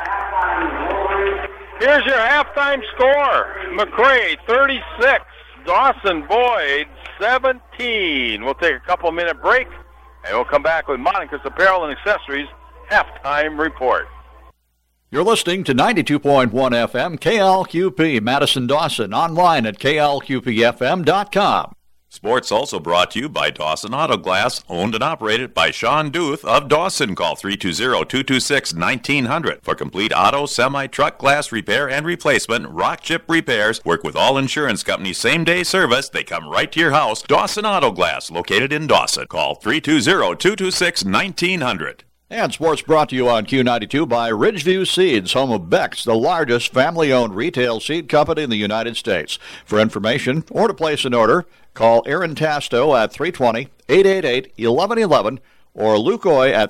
Speaker 2: Here's your halftime score. McRae 36, Dawson Boyd 17. We'll take a couple-minute break, and we'll come back with Monica's Apparel and Accessories halftime report.
Speaker 1: You're listening to 92.1 FM KLQP Madison-Dawson, online at klqpfm.com.
Speaker 5: Sports also brought to you by Dawson Auto Glass, owned and operated by Sean Duth of Dawson. Call 320-226-1900 for complete auto, semi-truck glass repair and replacement. Rock Chip Repairs work with all insurance companies. Same-day service. They come right to your house. Dawson Auto Glass, located in Dawson. Call 320-226-1900.
Speaker 1: And sports brought to you on Q92 by Ridgeview Seeds, home of Beck's, the largest family-owned retail seed company in the United States. For information or to place an order, call Aaron Tasto at 320-888-1111 or Lukoy at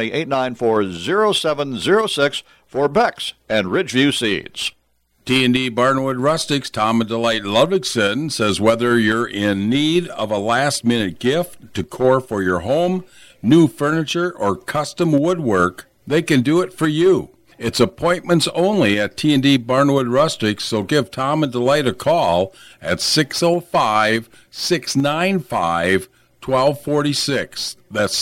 Speaker 1: 320-894-0706 for Beck's and Ridgeview Seeds.
Speaker 4: T&D Barnwood Rustics, Tom and Delight Ludvigsen says whether you're in need of a last-minute gift, decor for your home, new furniture, or custom woodwork, they can do it for you. It's appointments only at T&D Barnwood Rustics, so give Tom and Delight a call at 605-695-1246. That's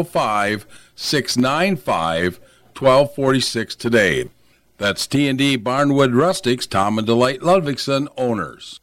Speaker 4: 605-695-1246 today. That's T&D Barnwood Rustics, Tom and Delight Ludvigsen, owners.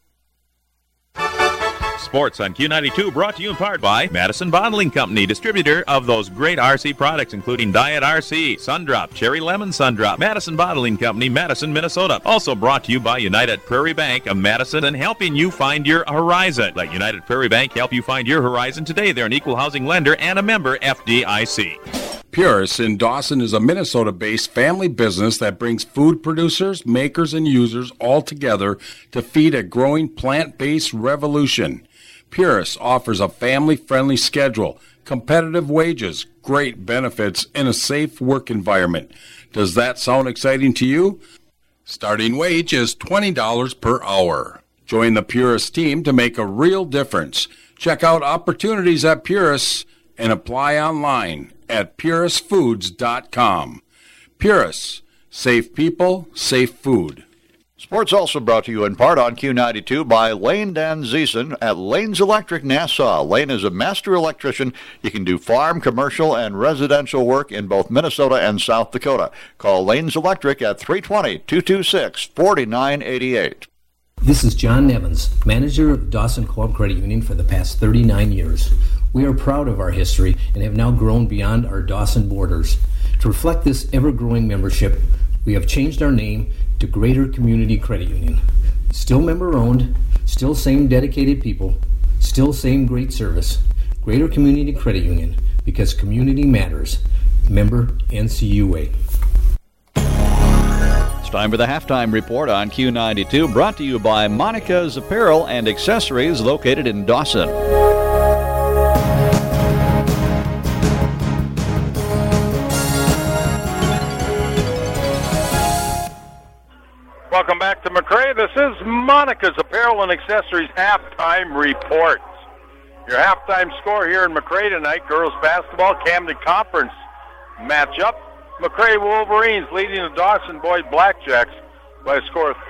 Speaker 5: Sports on Q92 brought to you in part by Madison Bottling Company, distributor of those great RC products, including Diet RC, Sundrop, Cherry Lemon Sundrop. Madison Bottling Company, Madison, Minnesota. Also brought to you by United Prairie Bank of Madison and helping you find your horizon. Let United Prairie Bank help you find your horizon today. They're an equal housing lender and a member FDIC.
Speaker 4: Purus in Dawson is a Minnesota-based family business that brings food producers, makers, and users all together to feed a growing plant-based revolution. Purus offers a family-friendly schedule, competitive wages, great benefits, and a safe work environment. Does that sound exciting to you? Starting wage is $20 per hour. Join the Purus team to make a real difference. Check out opportunities at Purus and apply online at purusfoods.com. Purus, safe people, safe food.
Speaker 1: Sports also brought to you in part on Q92 by Lane Danzisen at Lane's Electric Nassau. Lane is a master electrician. He can do farm, commercial, and residential work in both Minnesota and South Dakota. Call Lane's Electric at 320-226-4988.
Speaker 6: This is John Nevins, manager of Dawson Co-op Credit Union for the past 39 years. We are proud of our history and have now grown beyond our Dawson borders. To reflect this ever-growing membership, we have changed our name to Greater Community Credit Union. Still member-owned, still same dedicated people, still same great service. Greater Community Credit Union, because community matters. Member NCUA.
Speaker 1: It's time for the halftime report on Q92, brought to you by Monica's Apparel and Accessories, located in Dawson.
Speaker 2: Welcome back to McRae. This is Monica's Apparel and Accessories halftime report. Your halftime score here in McRae tonight, girls basketball, Camden Conference matchup. McRae Wolverines leading the Dawson Boyd Blackjacks by a score of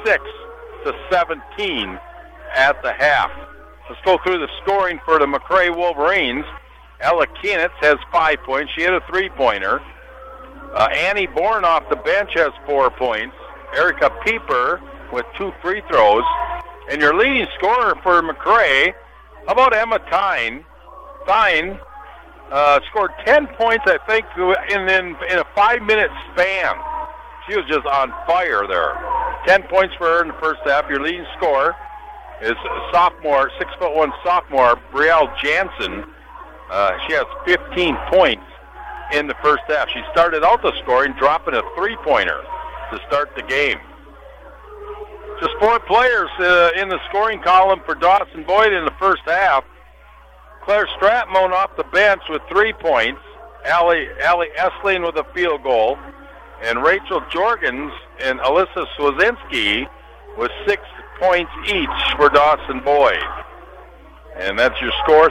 Speaker 2: 36-17 at the half. Let's go through the scoring for the McRae Wolverines. Ella Kienitz has 5 points. She hit a three-pointer. Annie Bourne off the bench has 4 points. Erica Pieper with 2 free throws. And your leading scorer for McRae, how about Emma Tyne? Tyne scored 10 points, I think, in a 5-minute span. She was just on fire there. 10 points for her in the first half. Your leading scorer is sophomore, 6'1" sophomore, Brielle Jansen. She has 15 points in the first half. She started out the scoring, dropping a three-pointer to start the game. Just 4 players in the scoring column for Dawson Boyd in the first half. Claire Stratmone off the bench with 3 points. Allie Essling with a field goal. And Rachel Jorgens and Alyssa Swazinski with 6 points each for Dawson Boyd. And that's your score,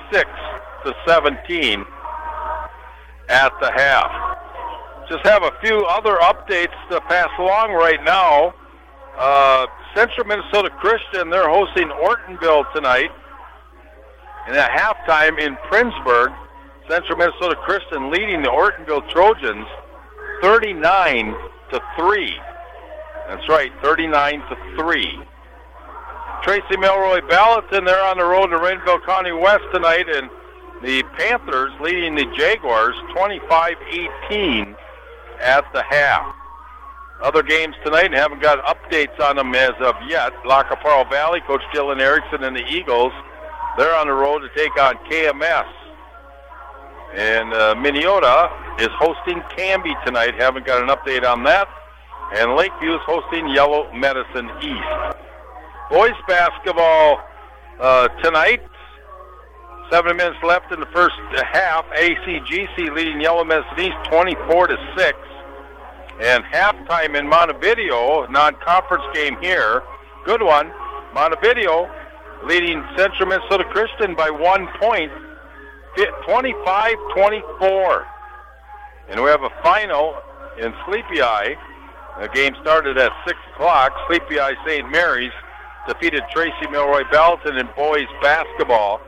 Speaker 2: 36-17 at the half. Just have a few other updates to pass along right now. Central Minnesota Christian, they're hosting Ortonville tonight. And at halftime in Princeburg, Central Minnesota Christian leading the Ortonville Trojans 39-3. That's right, 39-3. Tracy Milroy Ballatin, they're on the road to Rainville County West tonight, and the Panthers leading the Jaguars 25-18 at the half. Other games tonight, and haven't got updates on them as of yet. La Caparo Valley, Coach Dylan Erickson and the Eagles, they're on the road to take on KMS. And Minneota is hosting Canby tonight. Haven't got an update on that. And Lakeview is hosting Yellow Medicine East. Boys basketball tonight. 7 minutes left in the first half. ACGC leading Yellow Medicine East 24-6. And halftime in Montevideo, non-conference game here. Good one. Montevideo leading Central Minnesota Christian by 1 point, 25-24. And we have a final in Sleepy Eye. The game started at 6 o'clock. Sleepy Eye St. Mary's defeated Tracy Milroy Ballatin in boys basketball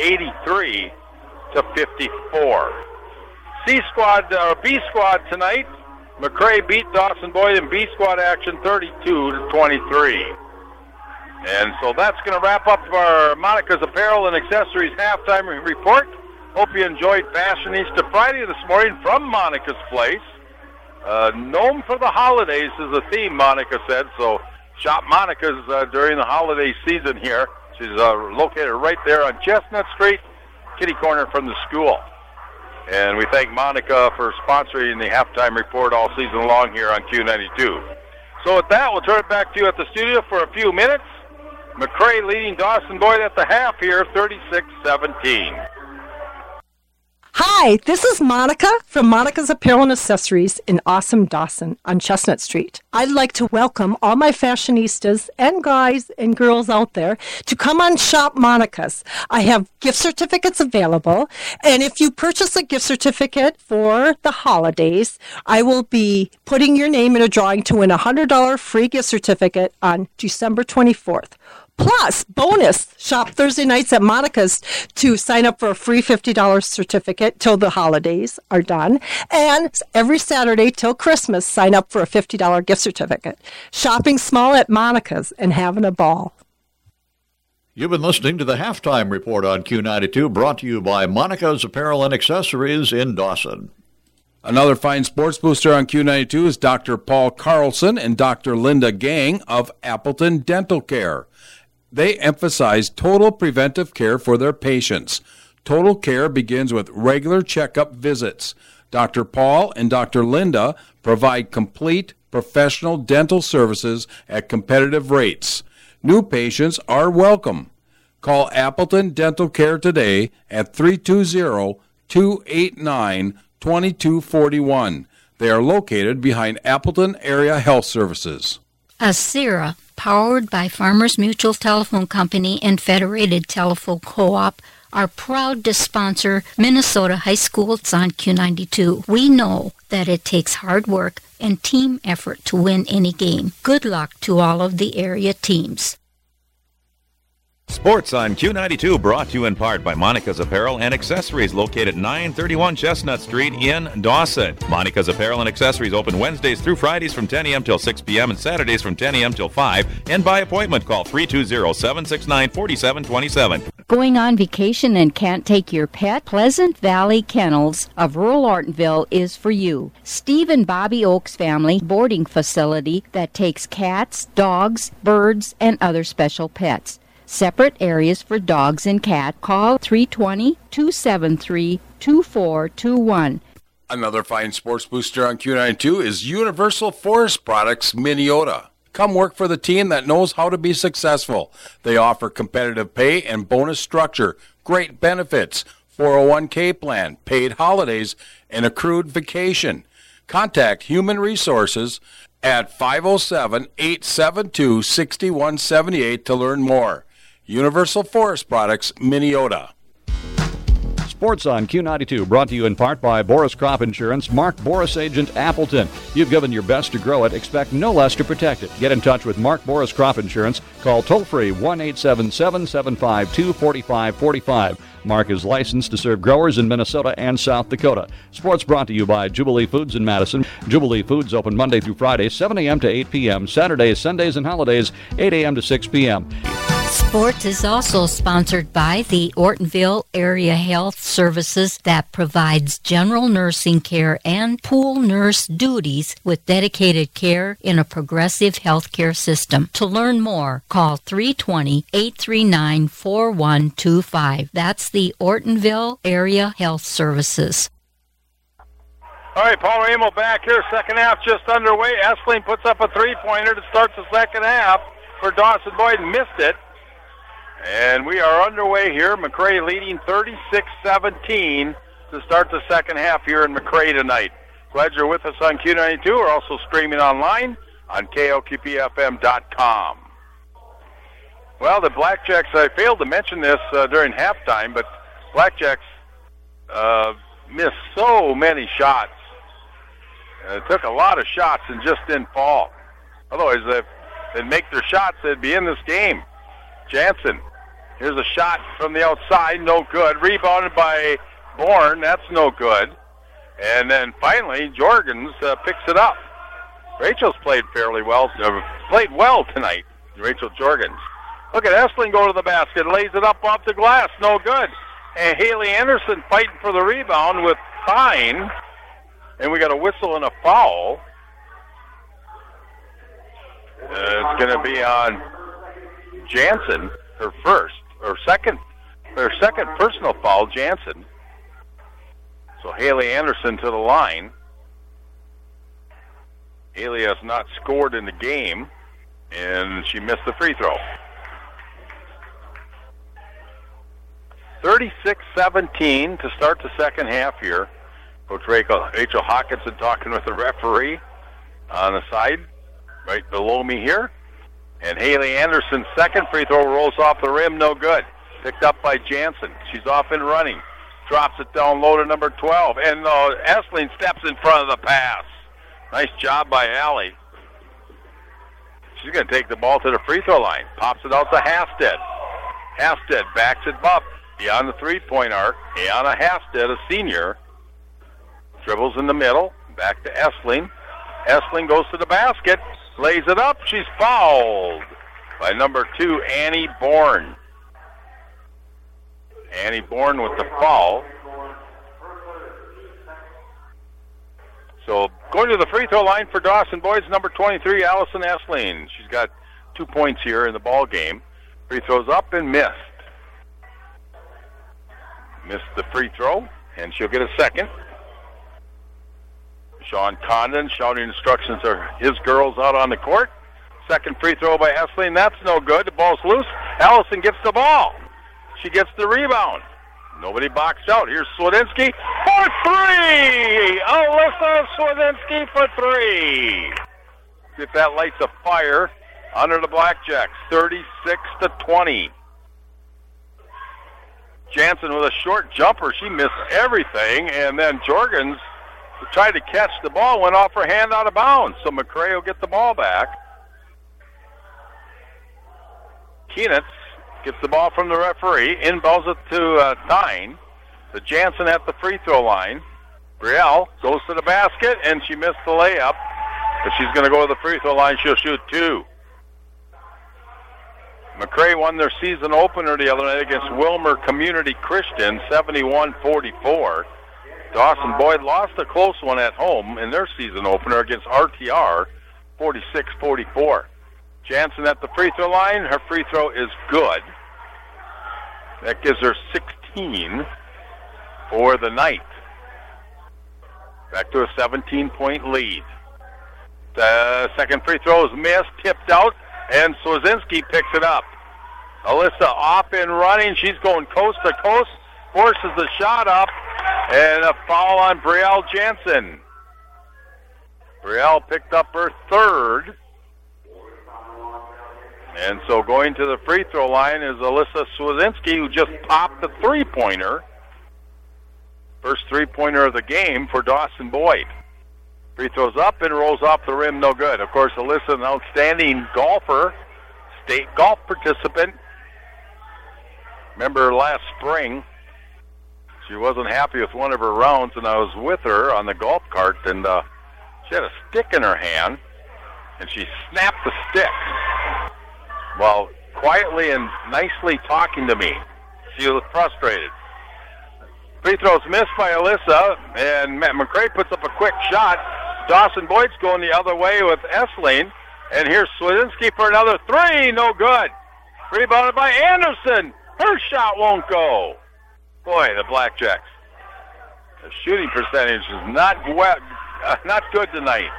Speaker 2: 83-54. B Squad tonight. McRae beat Dawson Boyd in B Squad action 32-23. And so that's going to wrap up our Monica's Apparel and Accessories halftime report. Hope you enjoyed Fashionista Friday this morning from Monica's Place. Gnome for the holidays is the theme, Monica said. So shop Monica's during the holiday season here. She's located right there on Chestnut Street, kitty corner from the school. And we thank Monica for sponsoring the halftime report all season long here on Q92. So with that, we'll turn it back to you at the studio for a few minutes. McRae leading Dawson Boyd at the half here, 36-17.
Speaker 7: Hi, this is Monica from Monica's Apparel and Accessories in awesome Dawson on Chestnut Street. I'd like to welcome all my fashionistas and guys and girls out there to come on Shop Monica's. I have gift certificates available, and if you purchase a gift certificate for the holidays, I will be putting your name in a drawing to win a $100 free gift certificate on December 24th. Plus, bonus, shop Thursday nights at Monica's to sign up for a free $50 certificate till the holidays are done. And every Saturday till Christmas, sign up for a $50 gift certificate. Shopping small at Monica's and having a ball.
Speaker 1: You've been listening to the Halftime Report on Q92, brought to you by Monica's Apparel and Accessories in Dawson.
Speaker 4: Another fine sports booster on Q92 is Dr. Paul Carlson and Dr. Linda Gang of Appleton Dental Care. They emphasize total preventive care for their patients. Total care begins with regular checkup visits. Dr. Paul and Dr. Linda provide complete professional dental services at competitive rates. New patients are welcome. Call Appleton Dental Care today at 320-289-2241. They are located behind Appleton Area Health Services.
Speaker 8: Acera, powered by Farmers Mutual Telephone Company and Federated Telephone Co-op, are proud to sponsor Minnesota High Schools on Q92. We know that it takes hard work and team effort to win any game. Good luck to all of the area teams.
Speaker 5: Sports on Q92 brought to you in part by Monica's Apparel and Accessories, located 931 Chestnut Street in Dawson. Monica's Apparel and Accessories open Wednesdays through Fridays from 10 a.m. till 6 p.m. and Saturdays from 10 a.m. till 5. And by appointment, call 320-769-4727.
Speaker 9: Going on vacation and can't take your pet? Pleasant Valley Kennels of rural Ortonville is for you. Steve and Bobby Oaks family boarding facility that takes cats, dogs, birds, and other special pets. Separate areas for dogs and cats. Call 320-273-2421.
Speaker 4: Another fine sports booster on Q92 is Universal Forest Products Minneota. Come work for the team that knows how to be successful. They offer competitive pay and bonus structure, great benefits, 401k plan, paid holidays, and accrued vacation. Contact Human Resources at 507-872-6178 to learn more. Universal Forest Products, Minneota.
Speaker 1: Sports on Q92, brought to you in part by Boris Crop Insurance, Mark Boris Agent, Appleton. You've given your best to grow it. Expect no less to protect it. Get in touch with Mark Boris Crop Insurance. Call toll-free 1-877-752-4545. Mark is licensed to serve growers in Minnesota and South Dakota. Sports brought to you by Jubilee Foods in Madison. Jubilee Foods open Monday through Friday, 7 a.m. to 8 p.m., Saturdays, Sundays, and holidays, 8 a.m. to 6 p.m.
Speaker 8: Sports is also sponsored by the Ortonville Area Health Services that provides general nursing care and pool nurse duties with dedicated care in a progressive health care system. To learn more, call 320-839-4125. That's the Ortonville Area Health Services.
Speaker 2: All right, Paul Ramo back here. Second half just underway. Essling puts up a three-pointer to start the second half for Dawson Boyd. Missed it. And we are underway here. McRae leading 36-17 to start the second half here in McRae tonight. Glad you're with us on Q92. We're also streaming online on KOQPFM.com. Well, the Blackjacks, I failed to mention this during halftime, but Blackjacks missed so many shots. It took a lot of shots and just didn't fall. Otherwise, if they'd make their shots, they'd be in this game. Jansen, here's a shot from the outside, no good. Rebounded by Bourne, that's no good. And then finally, Jorgens picks it up. Rachel's played fairly well, played well tonight, Rachel Jorgens. Look at Essling go to the basket, lays it up off the glass, no good. And Haley Anderson fighting for the rebound with Pine. And we got a whistle and a foul. It's going to be on Jansen, her second personal foul, Jansen. So Haley Anderson to the line. Haley has not scored in the game, and she missed the free throw. 36-17 to start the second half here. Coach Rachel Hawkinson talking with the referee on the side right below me here. And Haley Anderson's second free throw rolls off the rim, no good. Picked up by Jansen. She's off and running. Drops it down low to number 12. And Essling steps in front of the pass. Nice job by Allie. She's going to take the ball to the free throw line. Pops it out to Hasted. Hasted backs it up beyond the three-point arc. Ayanna Hasted, a senior, dribbles in the middle. Back to Essling. Essling goes to the basket. Lays it up. She's fouled by number 2, Annie Bourne. Annie Bourne with the foul. So going to the free throw line for Dawson Boys, number 23, Allison Essling. She's got 2 points here in the ball game. Free throws up and missed. missed the free throw, and she'll get a second. Sean Condon shouting instructions to his girls out on the court. Second free throw by Essling. That's no good. The ball's loose. Allison gets the ball. She gets the rebound. Nobody boxed out. Here's Swedinsky for three. Alyssa Swedinsky for three. If that lights a fire under the Blackjacks. 36-20. Jansen with a short jumper. She missed everything. And then Jorgens tried to catch the ball, went off her hand out of bounds. So McRae will get the ball back. Keenitz gets the ball from the referee, inbounds it to Tyne. The Jansen at the free throw line. Brielle goes to the basket, and she missed the layup. But she's going to go to the free throw line. She'll shoot two. McRae won their season opener the other night against Wilmer Community Christian, 71-44. Dawson Boyd lost a close one at home in their season opener against RTR, 46-44. Jansen at the free throw line. Her free throw is good. That gives her 16 for the night. Back to a 17-point lead. The second free throw is missed, tipped out, and Swazinski picks it up. Alyssa off and running. She's going coast to coast, forces the shot up, and a foul on Brielle Jansen. Brielle picked up her third. And so going to the free throw line is Alyssa Swazinski, who just popped the three-pointer. First three-pointer of the game for Dawson Boyd. Free throws up and rolls off the rim, no good. Of course, Alyssa, an outstanding golfer, state golf participant. Remember last spring, she wasn't happy with one of her rounds, and I was with her on the golf cart, and she had a stick in her hand, and she snapped the stick while quietly and nicely talking to me. She was frustrated. Free throws missed by Alyssa, and Matt McRae puts up a quick shot. Dawson Boyd's going the other way with Essling, and here's Swazinski for another three, no good. Rebounded by Anderson. Her shot won't go. Boy, the Blackjacks. The shooting percentage is not good tonight.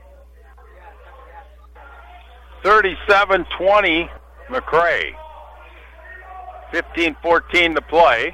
Speaker 2: 37-20, McRae. 15-14 to play.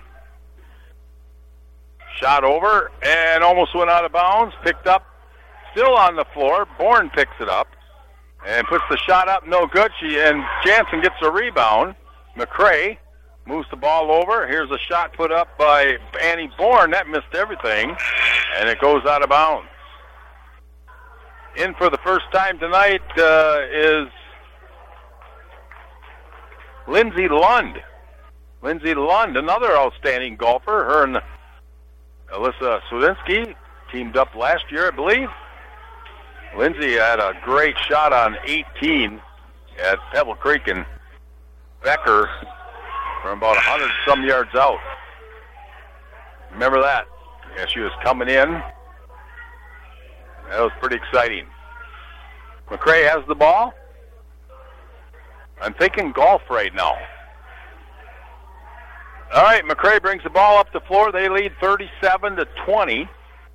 Speaker 2: Shot over and almost went out of bounds. Picked up, still on the floor. Bourne picks it up and puts the shot up, no good. And Jansen gets a rebound. McRae moves the ball over. Here's a shot put up by Annie Bourne. That missed everything, and it goes out of bounds. In for the first time tonight is Lindsay Lund. Lindsay Lund, another outstanding golfer. Her and Alyssa Swazinski teamed up last year, I believe. Lindsay had a great shot on 18 at Pebble Creek and Becker from about 100-some yards out. Remember that? Yeah, she was coming in. That was pretty exciting. McRae has the ball. I'm thinking golf right now. All right, McRae brings the ball up the floor. They lead 37-20.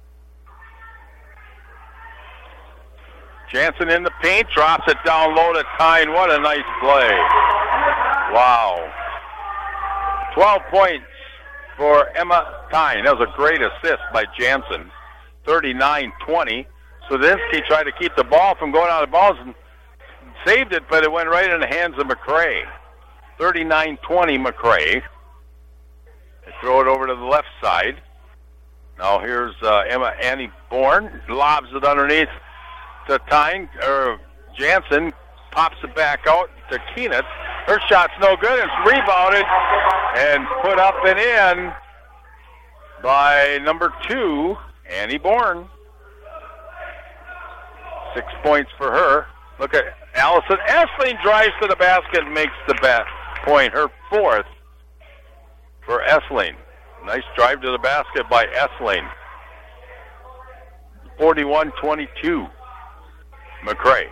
Speaker 2: Jansen in the paint, drops it down low to Tyne. What a nice play. Wow. 12 points for Emma Tyne. That was a great assist by Jansen. 39-20. Swazinski tried to keep the ball from going out of bounds and saved it, but it went right in the hands of McRae. 39-20 McRae. They throw it over to the left side. Now here's Annie Bourne. Lobs it underneath to Tyne. Jansen pops it back out to Keenitz. Her shot's no good. It's rebounded and put up and in by number 2, Annie Bourne. 6 points for her. Look at Allison Essling drives to the basket and makes the point. Her fourth for Essling. Nice drive to the basket by Essling. 41-22. McRae.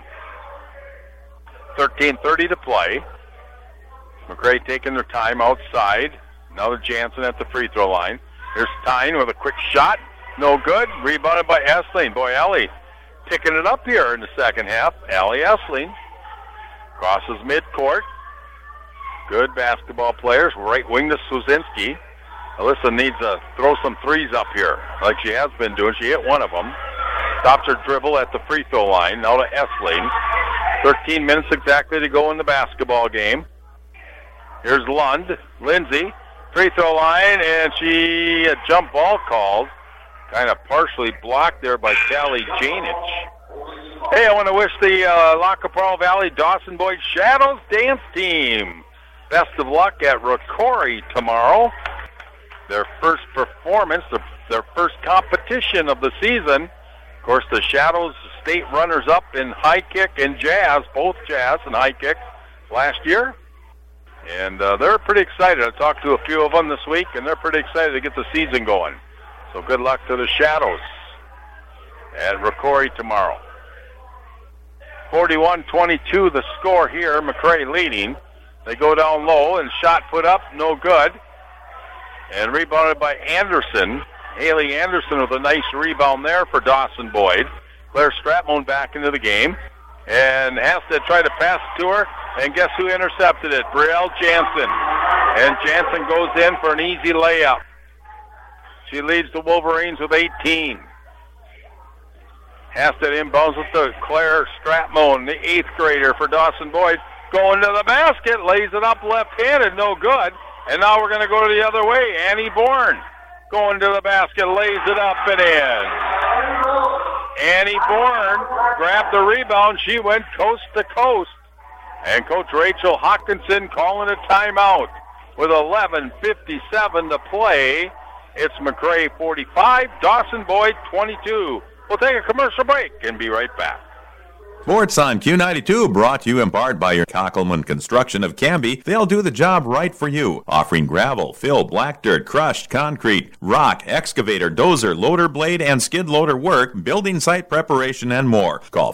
Speaker 2: 13:30 to play. McRae taking their time outside. Now to Jansen at the free throw line. Here's Tyne with a quick shot. No good. Rebounded by Essling. Boy, Allie picking it up here in the second half. Allie Essling crosses midcourt. Good basketball players. Right wing to Swazinski. Alyssa needs to throw some threes up here like she has been doing. She hit one of them. Stops her dribble at the free throw line. Now to Essling. 13 minutes exactly to go in the basketball game. Here's Lund. Lindsay. Free throw line, and a jump ball called. Kind of partially blocked there by Callie Janich. Hey, I want to wish the La Capral Valley Dawson Boyd Shadows dance team best of luck at Rocori tomorrow. Their first performance, their first competition of the season. Of course, the Shadows state runners-up in high kick and jazz, both jazz and high kick last year. And they're pretty excited. I talked to a few of them this week, and they're pretty excited to get the season going. So good luck to the Shadows at Rocori tomorrow. 41-22 the score here. McRae leading. They go down low, and shot put up, no good. And rebounded by Anderson. Haley Anderson with a nice rebound there for Dawson Boyd. Claire Stratmon back into the game. And has to try to pass it to her. And guess who intercepted it? Brielle Jansen. And Jansen goes in for an easy layup. She leads the Wolverines with 18. Hasted inbounds with the Claire Stratmon, the 8th grader for Dawson Boyd. Going to the basket, lays it up left-handed, no good. And now we're going to go to the other way. Annie Bourne going to the basket, lays it up and in. Annie Bourne grabbed the rebound. She went coast to coast. And Coach Rachel Hawkinson calling a timeout with 11:57 to play. It's McRae 45, Dawson Boyd 22. We'll take a commercial break and be right back.
Speaker 5: Sports on Q92 brought to you in part by your Cockelman Construction of Canby. They'll do the job right for you, offering gravel, fill, black dirt, crushed concrete, rock, excavator, dozer, loader blade, and skid loader work, building site preparation, and more. Call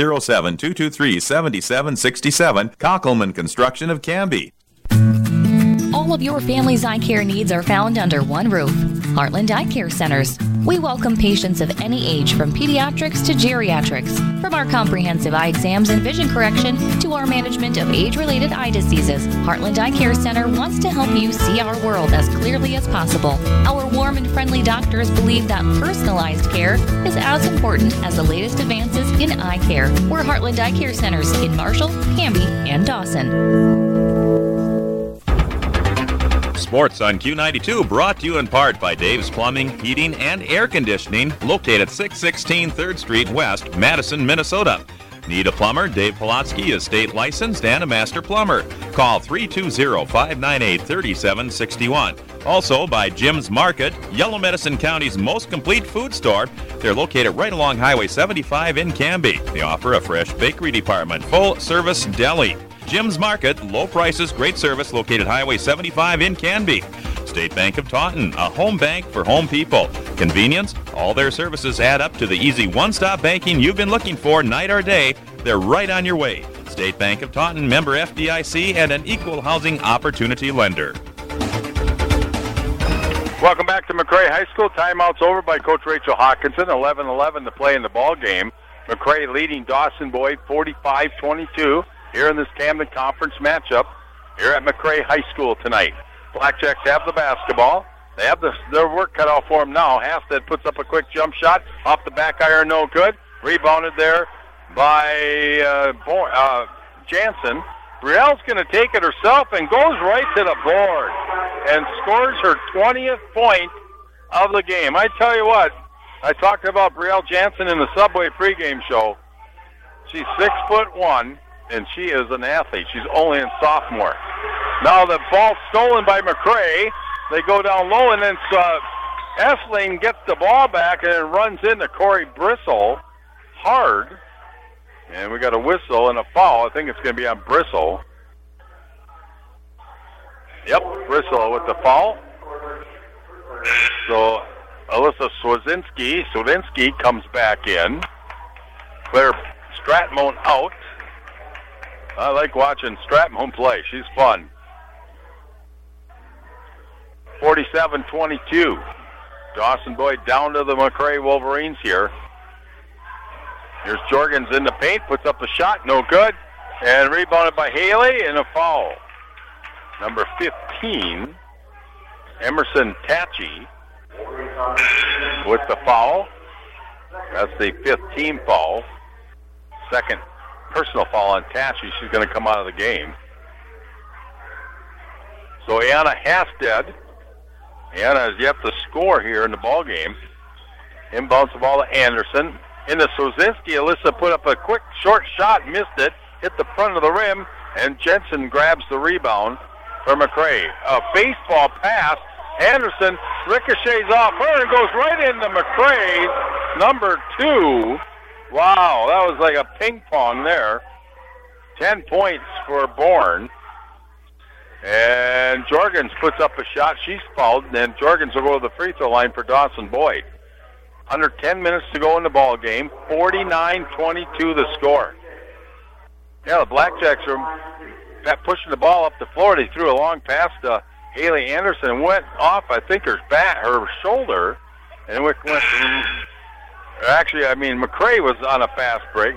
Speaker 5: 507-223-7767, Cockelman Construction of Canby.
Speaker 10: All of your family's eye care needs are found under one roof. Heartland Eye Care Centers. We welcome patients of any age, from pediatrics to geriatrics. From our comprehensive eye exams and vision correction to our management of age-related eye diseases, Heartland Eye Care Center wants to help you see our world as clearly as possible. Our warm and friendly doctors believe that personalized care is as important as the latest advances in eye care. We're Heartland Eye Care Centers in Marshall, Canby, and Dawson.
Speaker 5: Sports on Q92 brought to you in part by Dave's Plumbing, Heating, and Air Conditioning, located at 616 3rd Street West, Madison, Minnesota. Need a plumber? Dave Polotsky is state licensed and a master plumber. Call 320-598-3761. Also by Jim's Market, Yellow Medicine County's most complete food store. They're located right along Highway 75 in Canby. They offer a fresh bakery department, full-service deli. Jim's Market, low prices, great service, located Highway 75 in Canby. State Bank of Taunton, a home bank for home people. Convenience, all their services add up to the easy one-stop banking you've been looking for night or day. They're right on your way. State Bank of Taunton, member FDIC, and an equal housing opportunity lender.
Speaker 2: Welcome back to McRae High School. Timeout's over by Coach Rachel Hawkinson. 11-11 to play in the ball game. McRae leading Dawson Boyd 45-22. Here in this Camden Conference matchup here at McRae High School tonight. Blackjacks have the basketball. They have their work cut out for them now. Hasted puts up a quick jump shot off the back iron, no good. Rebounded there by Jansen. Brielle's going to take it herself and goes right to the board and scores her 20th point of the game. I tell you what, I talked about Brielle Jansen in the Subway pregame show. She's 6'1", and she is an athlete. She's only a sophomore. Now the ball stolen by McRae. They go down low, and then Essling gets the ball back and it runs into Corey Brissell hard. And we got a whistle and a foul. I think it's going to be on Brissell. Yep, Brissell with the foul. So Alyssa Swazinski comes back in. Claire Stratmon out. I like watching Stratmon play. She's fun. 47-22. Dawson Boyd down to the McRae Wolverines here. Here's Jorgens in the paint, puts up a shot, no good. And rebounded by Haley, and a foul. Number 15, Emerson Tachi, with the foul. That's the 5th team foul. Second personal foul on Tachi. She's going to come out of the game. So Anna Hasted. Anna has yet to score here in the ball game. Inbounds the ball to Anderson. Into Sozinski. Alyssa put up a quick short shot, missed it, hit the front of the rim, and Jensen grabs the rebound for McRae. A baseball pass. Anderson ricochets off her and goes right into McRae's number 2. Wow, that was like a ping pong there. 10 points for Bourne. And Jorgens puts up a shot. She's fouled, and then Jorgens will go to the free throw line for Dawson Boyd. Under 10 minutes to go in the ball game. 49-22 the score. Yeah, the Blackjacks are pushing the ball up the floor. They threw a long pass to Haley Anderson and went off, I think, her shoulder. And it went actually, I mean, McRae was on a fast break.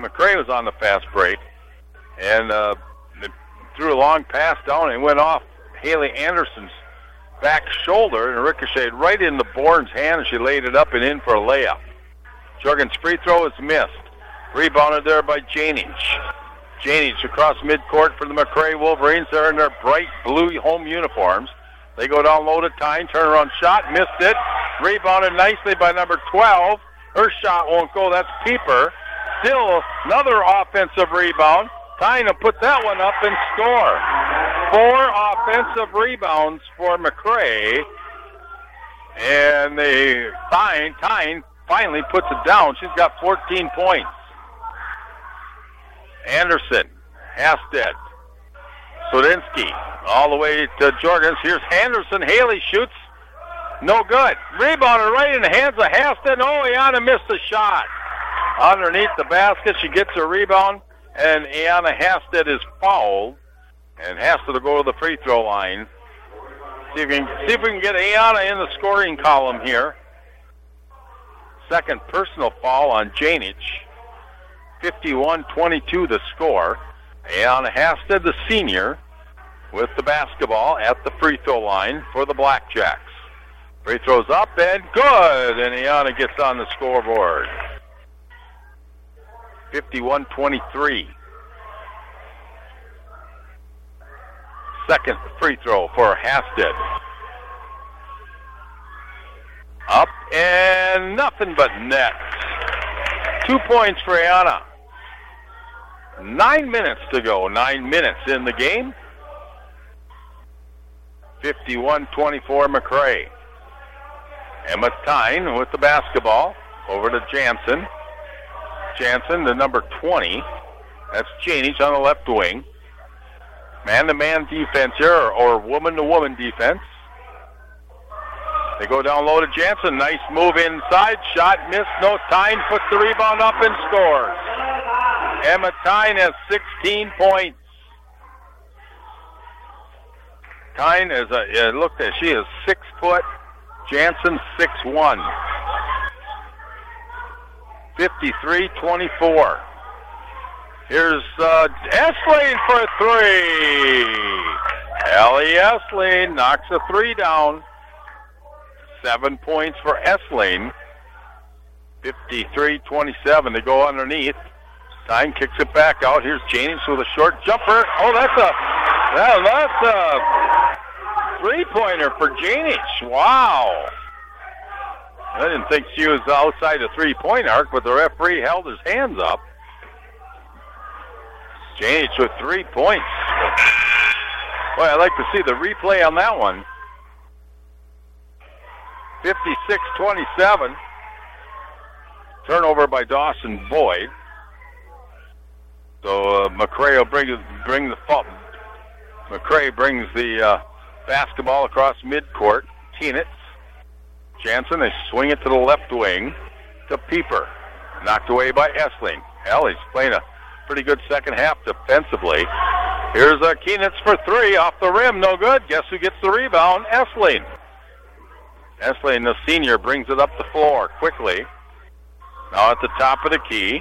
Speaker 2: And they threw a long pass down and went off Haley Anderson's back shoulder and ricocheted right into Bourne's hand, and she laid it up and in for a layup. Jorgens' free throw is missed. Rebounded there by Janich. Janich across midcourt for the McRae Wolverines. They're in their bright blue home uniforms. They go down low to Tyne. Turnaround shot. Missed it. Rebounded nicely by number 12. Her shot won't go. That's Pieper. Still another offensive rebound. Tyne will put that one up and score. 4 offensive rebounds for McRae. And Tyne finally puts it down. She's got 14 points. Anderson, Hasted, Sodinsky, all the way to Jorgens. Here's Henderson. Haley shoots. No good. Rebounded right in the hands of Hasted. Oh, Iana missed the shot. Underneath the basket, she gets a rebound, and Iana Hasted is fouled. And Hasted will go to the free throw line. See if we can get Iana in the scoring column here. Second personal foul on Janich. 51-22 the score. Iana Hasted, the senior, with the basketball at the free throw line for the Blackjacks. Free throws up and good, and Iana gets on the scoreboard. 51-23. Second free throw for Hasted. Up and nothing but net. 2 points for Iana. 9 minutes to go. 9 minutes in the game. 51-24 McRae. Emma Tyne with the basketball. Over to Jansen. Jansen, the number 20. That's Janich on the left wing. Man-to-man defense here, or woman-to-woman defense. They go down low to Jansen. Nice move inside. Shot missed. No. Tyne puts the rebound up and scores. Emma Tyne has 16 points. Tyne is she is 6 foot. Jansen 6'1". 53-24. Here's Essling for a 3. Ellie Essling knocks a 3 down. 7 points for Essling. 53-27. They go underneath. Tyne kicks it back out. Here's Janich with a short jumper. Oh, that's a three-pointer for Janich. Wow. I didn't think she was outside the three-point arc, but the referee held his hands up. Janich with 3 points. Boy, I'd like to see the replay on that one. 56-27. Turnover by Dawson Boyd. So McRae will bring the fault. McRae brings the basketball across midcourt. Tienitz. Jansen, they swing it to the left wing to Pieper. Knocked away by Essling. Ellie's playing a pretty good second half defensively. Here's Kienitz for 3 off the rim. No good. Guess who gets the rebound? Essling. Esley, the senior, brings it up the floor quickly. Now at the top of the key.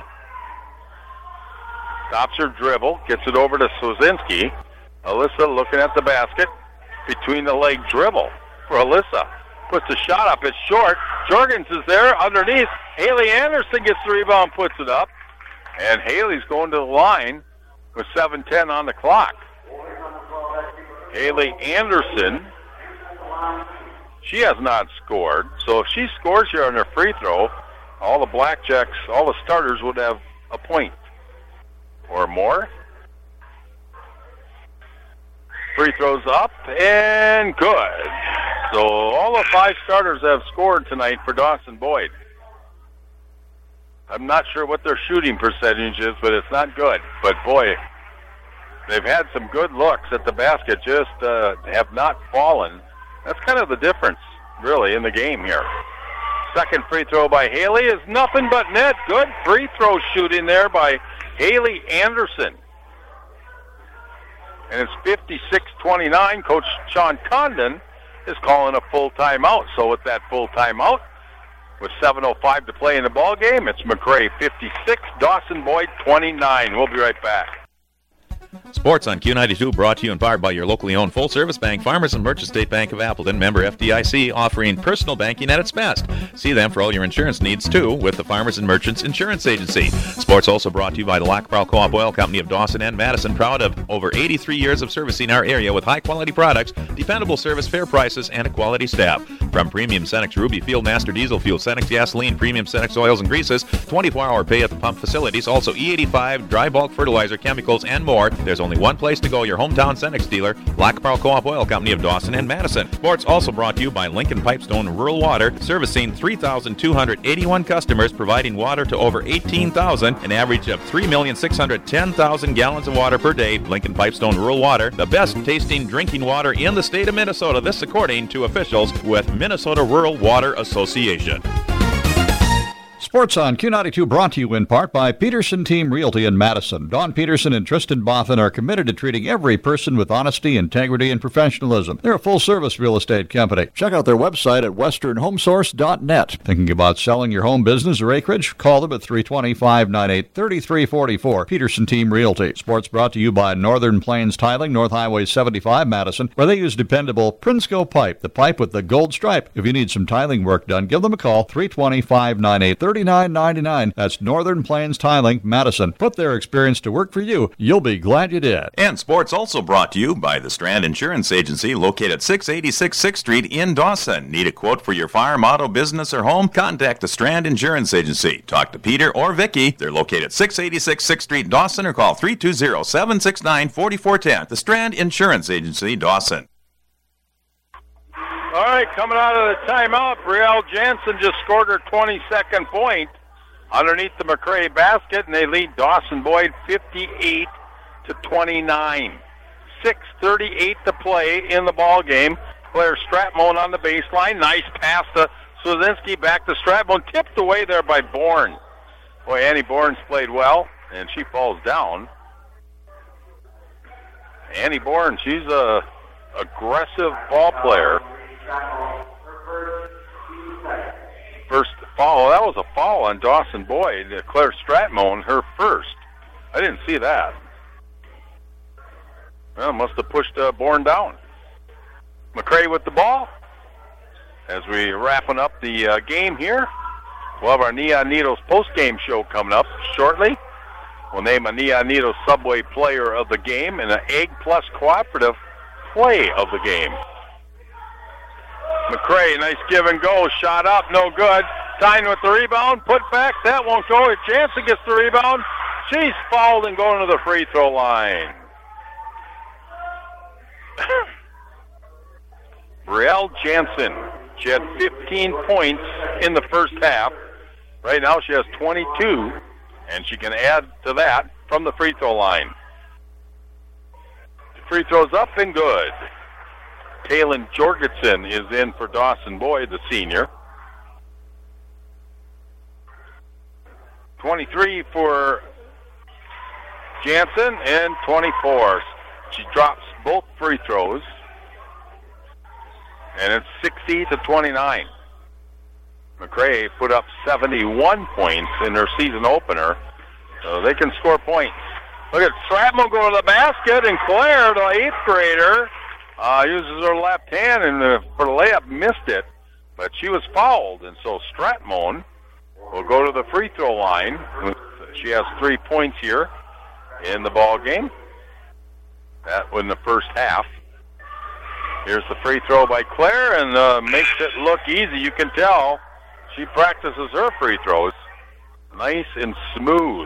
Speaker 2: Stops her dribble, gets it over to Swazinski. Alyssa looking at the basket. Between the leg dribble for Alyssa. Puts the shot up. It's short. Jorgens is there underneath. Haley Anderson gets the rebound, puts it up. And Haley's going to the line with 7:10 on the clock. Haley Anderson, she has not scored. So if she scores here on her free throw, all the Blackjacks, all the starters would have a point or more. Free throws up and good. So all the 5 starters have scored tonight for Dawson Boyd. I'm not sure what their shooting percentage is, but it's not good. But boy, they've had some good looks at the basket, just have not fallen. That's kind of the difference, really, in the game here. Second free throw by Haley is nothing but net. Good free throw shooting there by Haley Anderson. And it's 56-29. Coach Sean Condon is calling a full timeout. So with that full timeout, with 7:05 to play in the ball game, it's McRae 56, Dawson Boyd 29. We'll be right back.
Speaker 5: Sports on Q92 brought to you in part by your locally owned full-service bank, Farmers and Merchant State Bank of Appleton, member FDIC, offering personal banking at its best. See them for all your insurance needs, too, with the Farmers and Merchants Insurance Agency. Sports also brought to you by the Lac-Browell Co-op Oil Company of Dawson and Madison, proud of over 83 years of servicing our area with high-quality products, dependable service, fair prices, and a quality staff. From premium Cenex Ruby Field Master Diesel Fuel, Cenex Gasoline, premium Cenex Oils and Greases, 24-hour pay at the pump facilities, also E85, dry bulk fertilizer, chemicals, and more. There's only one place to go, your hometown Cenex dealer, Lac-Browell Co-op Oil Company of Dawson and Madison. Sports also brought to you by Lincoln Pipestone Rural Water, servicing 3,281 customers, providing water to over 18,000, an average of 3,610,000 gallons of water per day. Lincoln Pipestone Rural Water, the best tasting drinking water in the state of Minnesota. This according to officials with Minnesota Rural Water Association.
Speaker 1: Sports on Q92 brought to you in part by Peterson Team Realty in Madison. Dawn Peterson and Tristan Bothan are committed to treating every person with honesty, integrity, and professionalism. They're a full-service real estate company. Check out their website at westernhomesource.net. Thinking about selling your home, business, or acreage? Call them at 320-598-3344. Peterson Team Realty. Sports brought to you by Northern Plains Tiling, North Highway 75, Madison, where they use dependable Prinsco pipe, the pipe with the gold stripe. If you need some tiling work done, give them a call, 320-598-3344. $39.99. That's Northern Plains Tiling, Madison. Put their experience to work for you. You'll be glad you did.
Speaker 5: And sports also brought to you by the Strand Insurance Agency, located 686 6th Street in Dawson. Need a quote for your farm, auto, business, or home? Contact the Strand Insurance Agency. Talk to Peter or Vicky. They're located 686 6th Street, Dawson, or call 320-769-4410. The Strand Insurance Agency, Dawson.
Speaker 2: All right, coming out of the timeout, Brielle Jansen just scored her 22nd point underneath the McRae basket, and they lead Dawson Boyd 58-29. 6:38 to play in the ball game. Claire Stratmone on the baseline. Nice pass to Swazinski, back to Stratmone. Tipped away there by Bourne. Boy, Annie Bourne's played well, and she falls down. Annie Bourne, she's a aggressive ball player. First foul. That was a foul on Dawson Boyd. Claire Stratmone, her first. I didn't see that. Well, must have pushed Bourne down. McRae with the ball. As we wrapping up the game here, we'll have our Neon Needles post-game show coming up shortly. We'll name a Neon Needles Subway Player of the Game and an Egg Plus Cooperative Play of the Game. McRae, nice give and go. Shot up, no good. Tyne with the rebound. Put back. That won't go. Jansen gets the rebound. She's fouled and going to the free throw line. Brielle Jansen. She had 15 points in the first half. Right now she has 22, and she can add to that from the free throw line. The free throw's up and good. Kaylin Jorgensen is in for Dawson Boyd, the senior. 23 for Jansen and 24. She drops both free throws. and it's 60-29. McRae put up 71 points in their season opener, so they can score points. Look at Stratmon go to the basket, and Claire, the 8th grader, uses her left hand and for the layup missed it, but she was fouled, and so Stratmon will go to the free throw line. She has 3 points here in the ball game. That was in the first half. Here's the free throw by Claire, and makes it look easy. You can tell she practices her free throws. Nice and smooth.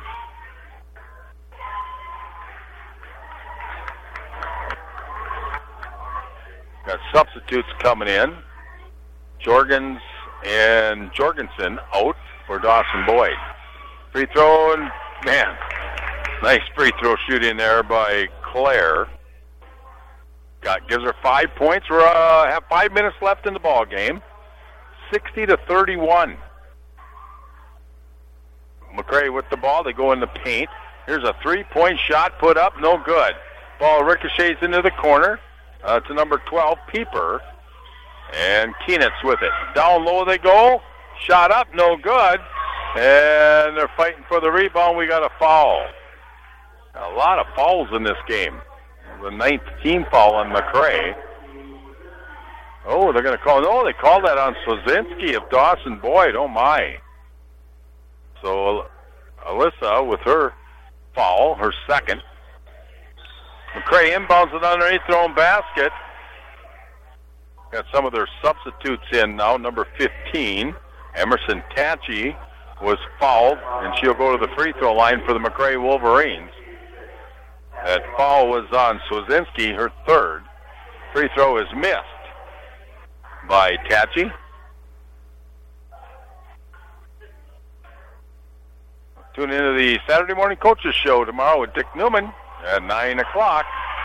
Speaker 2: Got substitutes coming in. Jorgens and Jorgensen out for Dawson Boyd. Free throw, and man, nice free throw shooting there by Claire. Gives her 5 points. We have 5 minutes left in the ball game. 60-31. McRae with the ball. They go in the paint. Here's a 3-point shot put up. No good. Ball ricochets into the corner to number 12, Pieper. And Keenitz with it. Down low they go. Shot up. No good. And they're fighting for the rebound. We got a foul. A lot of fouls in this game. The 9th team foul on McRae. Oh, they're going to call. No, they called that on Swazinski of Dawson Boyd. Oh, my. So Alyssa with her foul, her second. McRae inbounds it underneath their own basket. Got some of their substitutes in now. Number 15, Emerson Tachi, was fouled, and she'll go to the free throw line for the McRae Wolverines. That foul was on Swazinski, her third. Free throw is missed by Tachi. Tune into the Saturday Morning Coaches Show tomorrow with Dick Newman at 9 o'clock.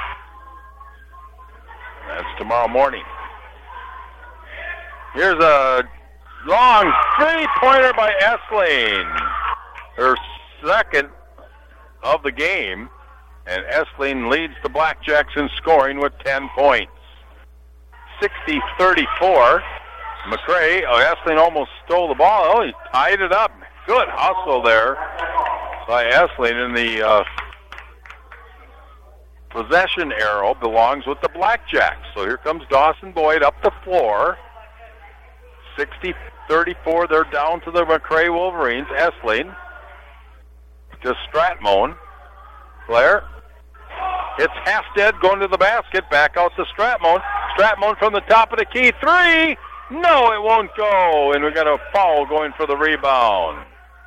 Speaker 2: That's tomorrow morning. Here's a long three-pointer by Essling. Her second of the game. And Essling leads the Blackjacks in scoring with 10 points. 60-34. McRae, Essling almost stole the ball. Oh, he tied it up. Good hustle there by Essling. And the possession arrow belongs with the Blackjacks. So here comes Dawson Boyd up the floor. 60-34. They're down to the McRae Wolverines. Essling to Stratmon. Claire hits Halstead going to the basket. Back out to Stratmon. Stratmon from the top of the key. Three. No, it won't go. And we got a foul going for the rebound.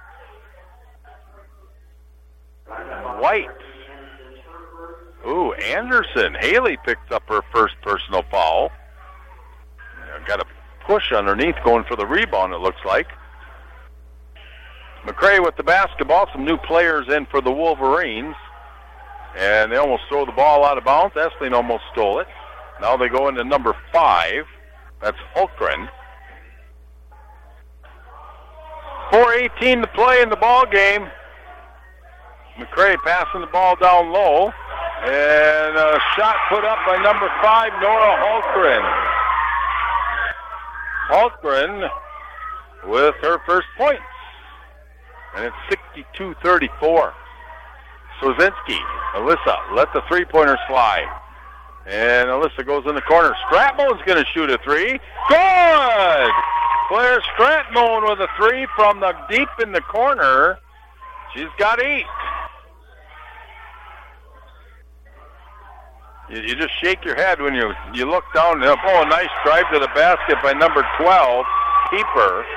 Speaker 2: White. Ooh, Anderson. Haley picked up her first personal foul. Got a push underneath going for the rebound, it looks like. McRae with the basketball. Some new players in for the Wolverines. And they almost throw the ball out of bounds. Essling almost stole it. Now they go into number 5. That's Holmgren. 4:18 to play in the ball game. McRae passing the ball down low. And a shot put up by number 5, Nora Holmgren. Holmgren with her first points. And it's 62-34. Swazinski, Alyssa, let the three-pointer slide. And Alyssa goes in the corner. Stratmon's going to shoot a three. Good! Claire Stratmon with a three from the deep in the corner. She's got 8. You just shake your head when you look down. Oh, a nice drive to the basket by number 12, Pieper.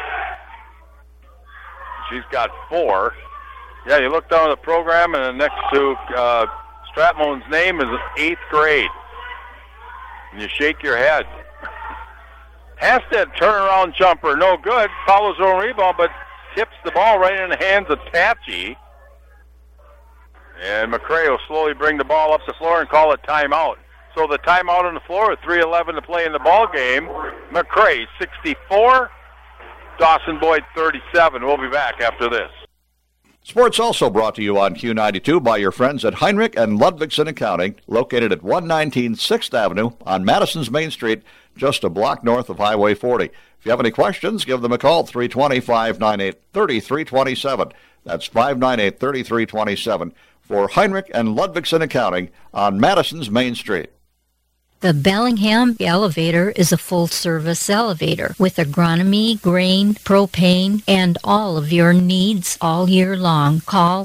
Speaker 2: She's got 4. Yeah, you look down at the program, and next to Stratmon's name is 8th grade. And you shake your head. Halstead turnaround jumper, no good. Follows her own rebound, but tips the ball right in the hands of Tachi. And McRae will slowly bring the ball up the floor and call a timeout. So the timeout on the floor with 3:11 to play in the ball game. McRae 64, Dawson Boyd 37. We'll be back after this.
Speaker 1: Sports also brought to you on Q92 by your friends at Heinrich and Ludvigsen Accounting, located at 119 6th Avenue on Madison's Main Street, just a block north of Highway 40. If you have any questions, give them a call, 320-598-3327. That's 598-3327 for Heinrich and Ludvigsen Accounting on Madison's Main Street.
Speaker 8: The Bellingham elevator is a full-service elevator with agronomy, grain, propane, and all of your needs all year long. Call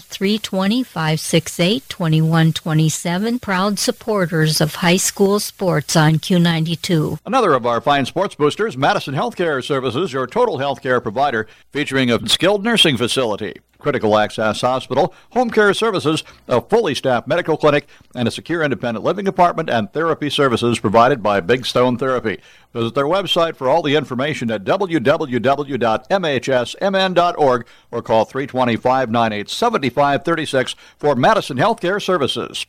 Speaker 8: 320-568-2127. Proud supporters of high school sports on Q92.
Speaker 1: Another of our fine sports boosters, Madison Healthcare Services, your total healthcare provider, featuring a skilled nursing facility, critical access hospital, home care services, a fully staffed medical clinic, and a secure independent living apartment and therapy services provided by Big Stone Therapy. Visit their website for all the information at www.mhsmn.org or call 320-598-7536 for Madison Healthcare Services.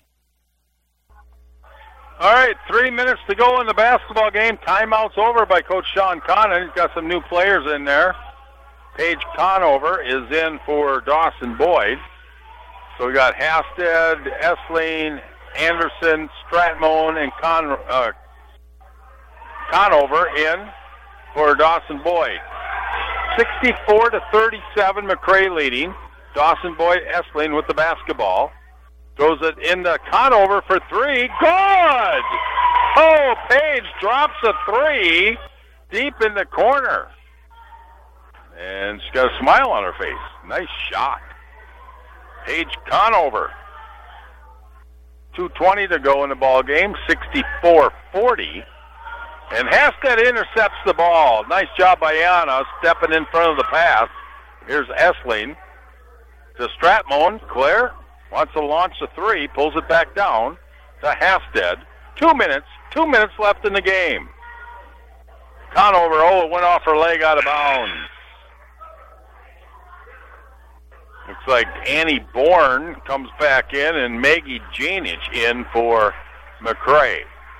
Speaker 2: All right, 3 minutes to go in the basketball game. Timeout's over by Coach Sean Connon. He's got some new players in there. Paige Conover is in for Dawson Boyd. So we got Hasted, Essling, Anderson, Stratmone, and Conover in for Dawson Boyd. 64-37, McRae leading. Dawson Boyd, Essling with the basketball. Throws it into Conover for three. Good! Oh, Paige drops a three deep in the corner. And she's got a smile on her face. Nice shot. Paige Conover. 2:20 to go in the ball game. 64-40. And Hasted intercepts the ball. Nice job by Anna stepping in front of the pass. Here's Essling to Stratmone. Claire wants to launch the three. Pulls it back down to Hasted. 2 minutes. 2 minutes left in the game. Conover, it went off her leg out of bounds. Looks like Annie Bourne comes back in and Maggie Janich in for McRae.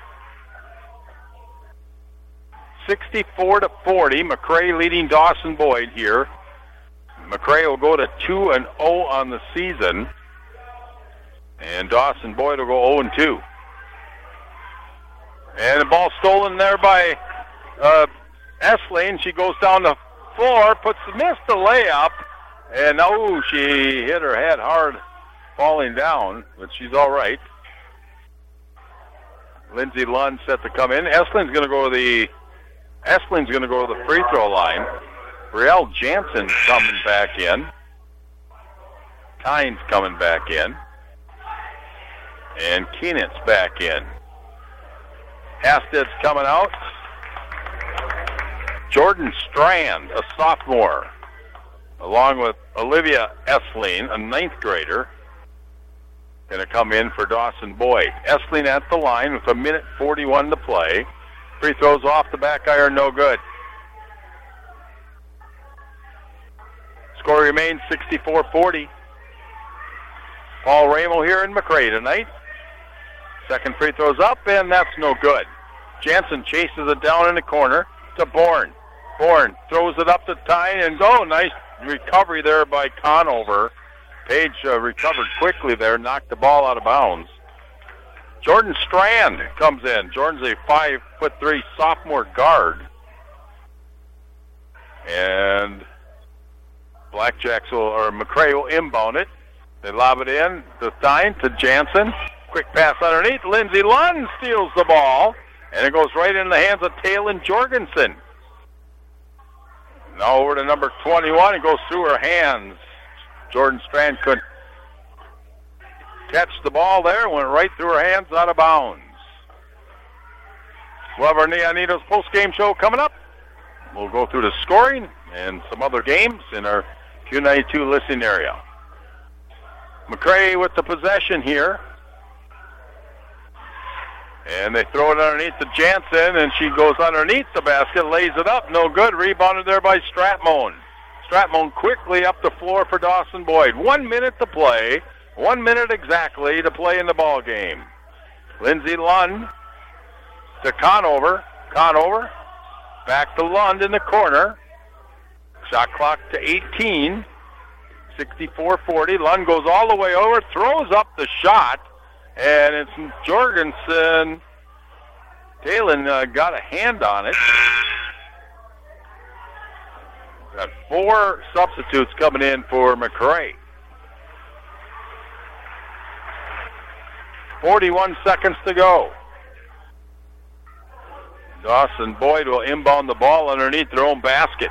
Speaker 2: 64-40, McRae leading Dawson Boyd here. McRae will go to 2-0 on the season. And Dawson Boyd will go 0-2. And the ball stolen there by Essling. She goes down the floor, missed the layup. And she hit her head hard falling down, but she's all right. Lindsey Lund set to come in. Essling's going to go to the free throw line. Brielle Jansen coming back in. Kynes coming back in. And Keenan's back in. Hasted's coming out. Jordan Strand, a sophomore, along with Olivia Essling, a ninth grader, going to come in for Dawson Boyd. Essling at the line with 1:41 to play. Free throws off the back iron, no good. Score remains 64-40. Paul Ramo here in McRae tonight. Second free throw's up, and that's no good. Jansen chases it down in the corner to Bourne. Bourne throws it up to Tyne and nice recovery there by Conover. Paige recovered quickly there, knocked the ball out of bounds. Jordan Strand comes in. Jordan's a 5'3" sophomore guard. And McRae will inbound it. They lob it in to Tyne, to Jansen. Quick pass underneath. Lindsey Lund steals the ball, and it goes right in the hands of Taylor Jorgensen. Now over to number 21. It goes through her hands. Jordan Strand couldn't catch the ball there. Went right through her hands, out of bounds. We'll have our Neonitos post-game show coming up. We'll go through the scoring and some other games in our Q92 listening area. McRae with the possession here. And they throw it underneath to Jansen, and she goes underneath the basket, lays it up, no good. Rebounded there by Stratmone. Stratmone quickly up the floor for Dawson Boyd. 1 minute to play. 1 minute exactly to play in the ball game. Lindsey Lund to Conover. Conover back to Lund in the corner. Shot clock to 18. 64-40. Lund goes all the way over, throws up the shot, and it's Jorgensen. Dalen got a hand on it. Got 4 substitutes coming in for McRae. 41 seconds to go. Dawson Boyd will inbound the ball underneath their own basket.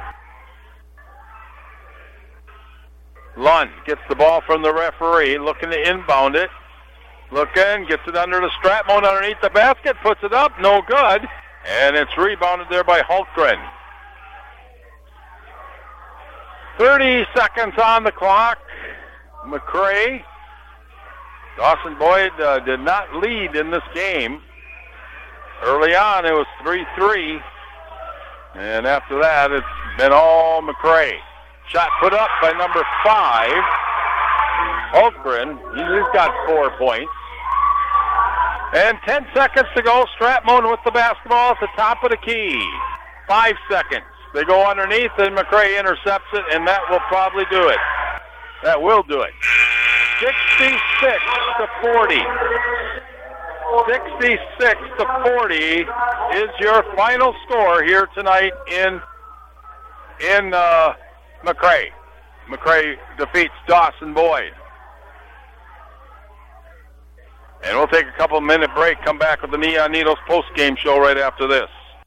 Speaker 2: Lund gets the ball from the referee, looking to inbound it. Looking, gets it under the Stratmon underneath the basket, puts it up, no good. And it's rebounded there by Hultgren. 30 seconds on the clock. McRae. Dawson Boyd did not lead in this game. Early on, it was 3-3. And after that, it's been all McRae. Shot put up by number 5. Hultgren, he's got 4 points. And 10 seconds to go. Stratmon with the basketball at the top of the key. 5 seconds. They go underneath, and McRae intercepts it, and that will probably do it. That will do it. 66-40. 66-40 is your final score here tonight in McRae. McRae defeats Dawson Boyd. And we'll take a couple-minute break, come back with the Neon Needles post-game show right after this.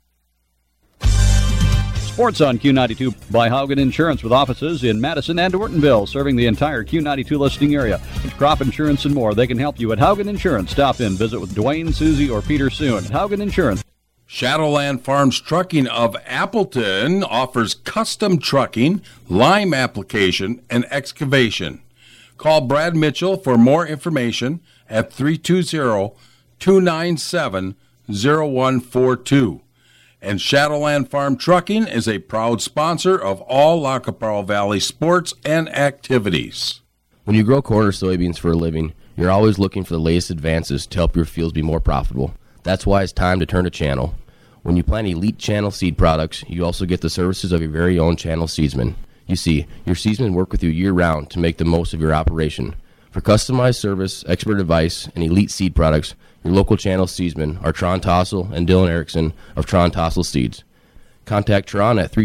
Speaker 1: Sports on Q92 by Haugen Insurance with offices in Madison and Ortonville, serving the entire Q92 listing area. Crop insurance and more. They can help you at Haugen Insurance. Stop in, visit with Dwayne, Susie, or Peter soon. Haugen Insurance.
Speaker 4: Shadowland Farms Trucking of Appleton offers custom trucking, lime application, and excavation. Call Brad Mitchell for more information at 320-297-0142. And Shadowland Farm Trucking is a proud sponsor of all Lacaparo Valley sports and activities.
Speaker 11: When you grow corn or soybeans for a living, you're always looking for the latest advances to help your fields be more profitable. That's why it's time to turn to Channel. When you plant Elite Channel seed products, you also get the services of your very own Channel seedsman. You see, your seedsmen work with you year-round to make the most of your operation. For customized service, expert advice, and elite seed products, your local Channel seedsmen are Tron Tossel and Dylan Erickson of Tron Tossel Seeds. Contact Tron at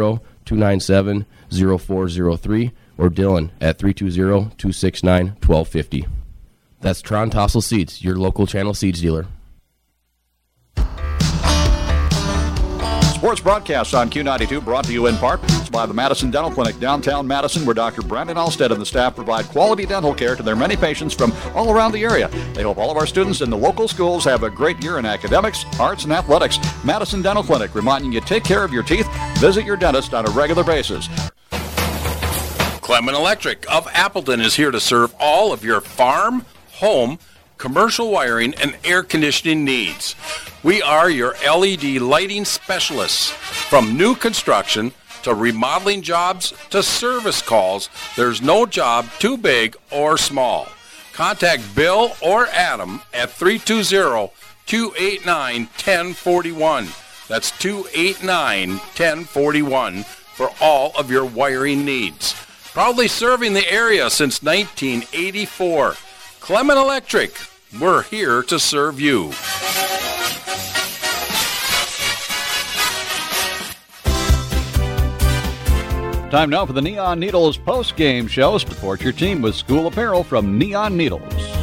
Speaker 11: 320-297-0403 or Dylan at 320-269-1250. That's Tron Tossel Seeds, your local Channel Seeds dealer.
Speaker 1: Sports broadcasts on Q92 brought to you in part by the Madison Dental Clinic, downtown Madison, where Dr. Brandon Alstead and the staff provide quality dental care to their many patients from all around the area. They hope all of our students in the local schools have a great year in academics, arts, and athletics. Madison Dental Clinic, reminding you take care of your teeth. Visit your dentist on a regular basis.
Speaker 4: Clement Electric of Appleton is here to serve all of your farm, home, commercial wiring, and air conditioning needs. We are your LED lighting specialists. From new construction to remodeling jobs to service calls, there's no job too big or small. Contact Bill or Adam at 320-289-1041. That's 289-1041 for all of your wiring needs. Proudly serving the area since 1984. Clement Electric, we're here to serve you.
Speaker 1: Time now for the Neon Needles post-game show. Support your team with school apparel from Neon Needles.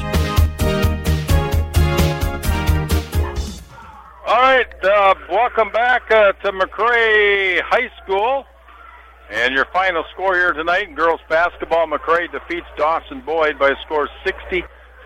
Speaker 2: All right, welcome back to McRae High School. And your final score here tonight in girls basketball, McRae defeats Dawson Boyd by a score of 66-40.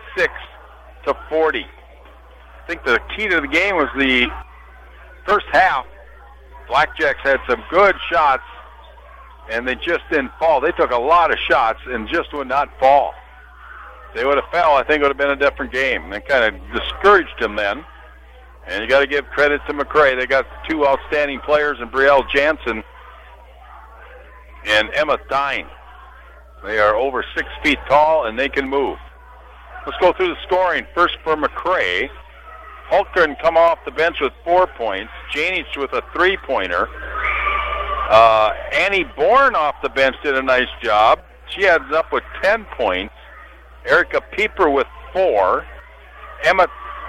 Speaker 2: I think the key to the game was the first half. Blackjacks had some good shots, and they just didn't fall. They took a lot of shots and just would not fall. If they would have fell, I think it would have been a different game. That kind of discouraged them then. And you got to give credit to McRae. They got two outstanding players in Brielle Jansen and Emma Thine. They are over 6 feet tall, and they can move. Let's go through the scoring. First for McRae. Hultgren come off the bench with 4 points. Janich with a three-pointer. Annie Bourne off the bench did a nice job. She ends up with 10 points. Erica Pieper with 4. Ella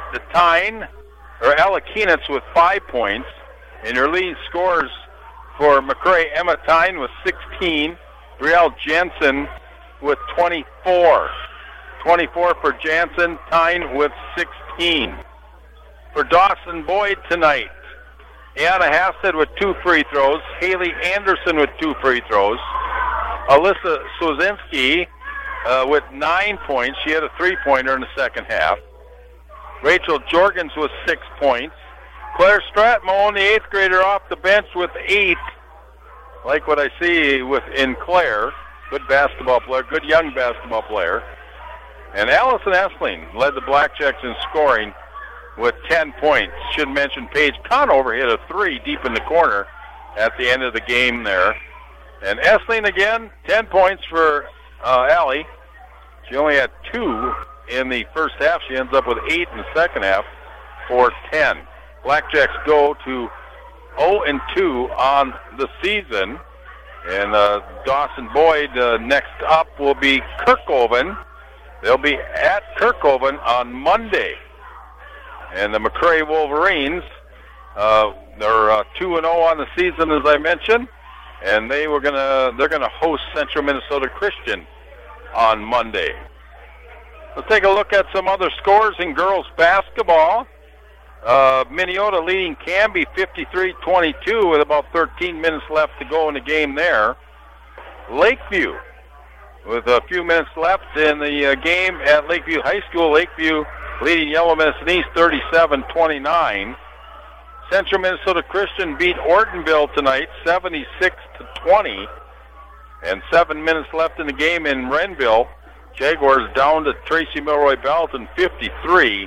Speaker 2: Kienitz with 5 points. And her leading scorers for McRae, Emma Tyne with 16. Brielle Jensen with 24. 24 for Jansen, Tyne with 16. For Dawson Boyd tonight, Anna Hassett with 2 free throws. Haley Anderson with 2 free throws. Alyssa Swazinski with 9 points. She had a 3-pointer in the second half. Rachel Jorgens with 6 points. Claire Stratmone, the 8th grader, off the bench with 8. Like what I see in Claire. Good basketball player, good young basketball player. And Allison Essling led the Blackjacks in scoring with 10 points. Should mention Paige Conover hit a 3 deep in the corner at the end of the game there. And Essling again, 10 points for Allie. She only had 2 in the first half. She ends up with 8 in the second half for 10. Blackjacks go to 0-2 on the season. And Dawson Boyd next up will be Kirkhoven. They'll be at Kirkhoven on Monday. And the McRae Wolverines, they're 2-0 on the season, as I mentioned, and they're gonna host Central Minnesota Christian on Monday. Let's take a look at some other scores in girls basketball. Minneota leading Canby 53-22 with about 13 minutes left to go in the game there. Lakeview with a few minutes left in the game at Lakeview High School. Lakeview leading Yellow Medicine East 37-29. Central Minnesota Christian beat Ortonville tonight 76-20. And 7 minutes left in the game in Renville. Jaguars down to Tracy Milroy Bellton 53-32.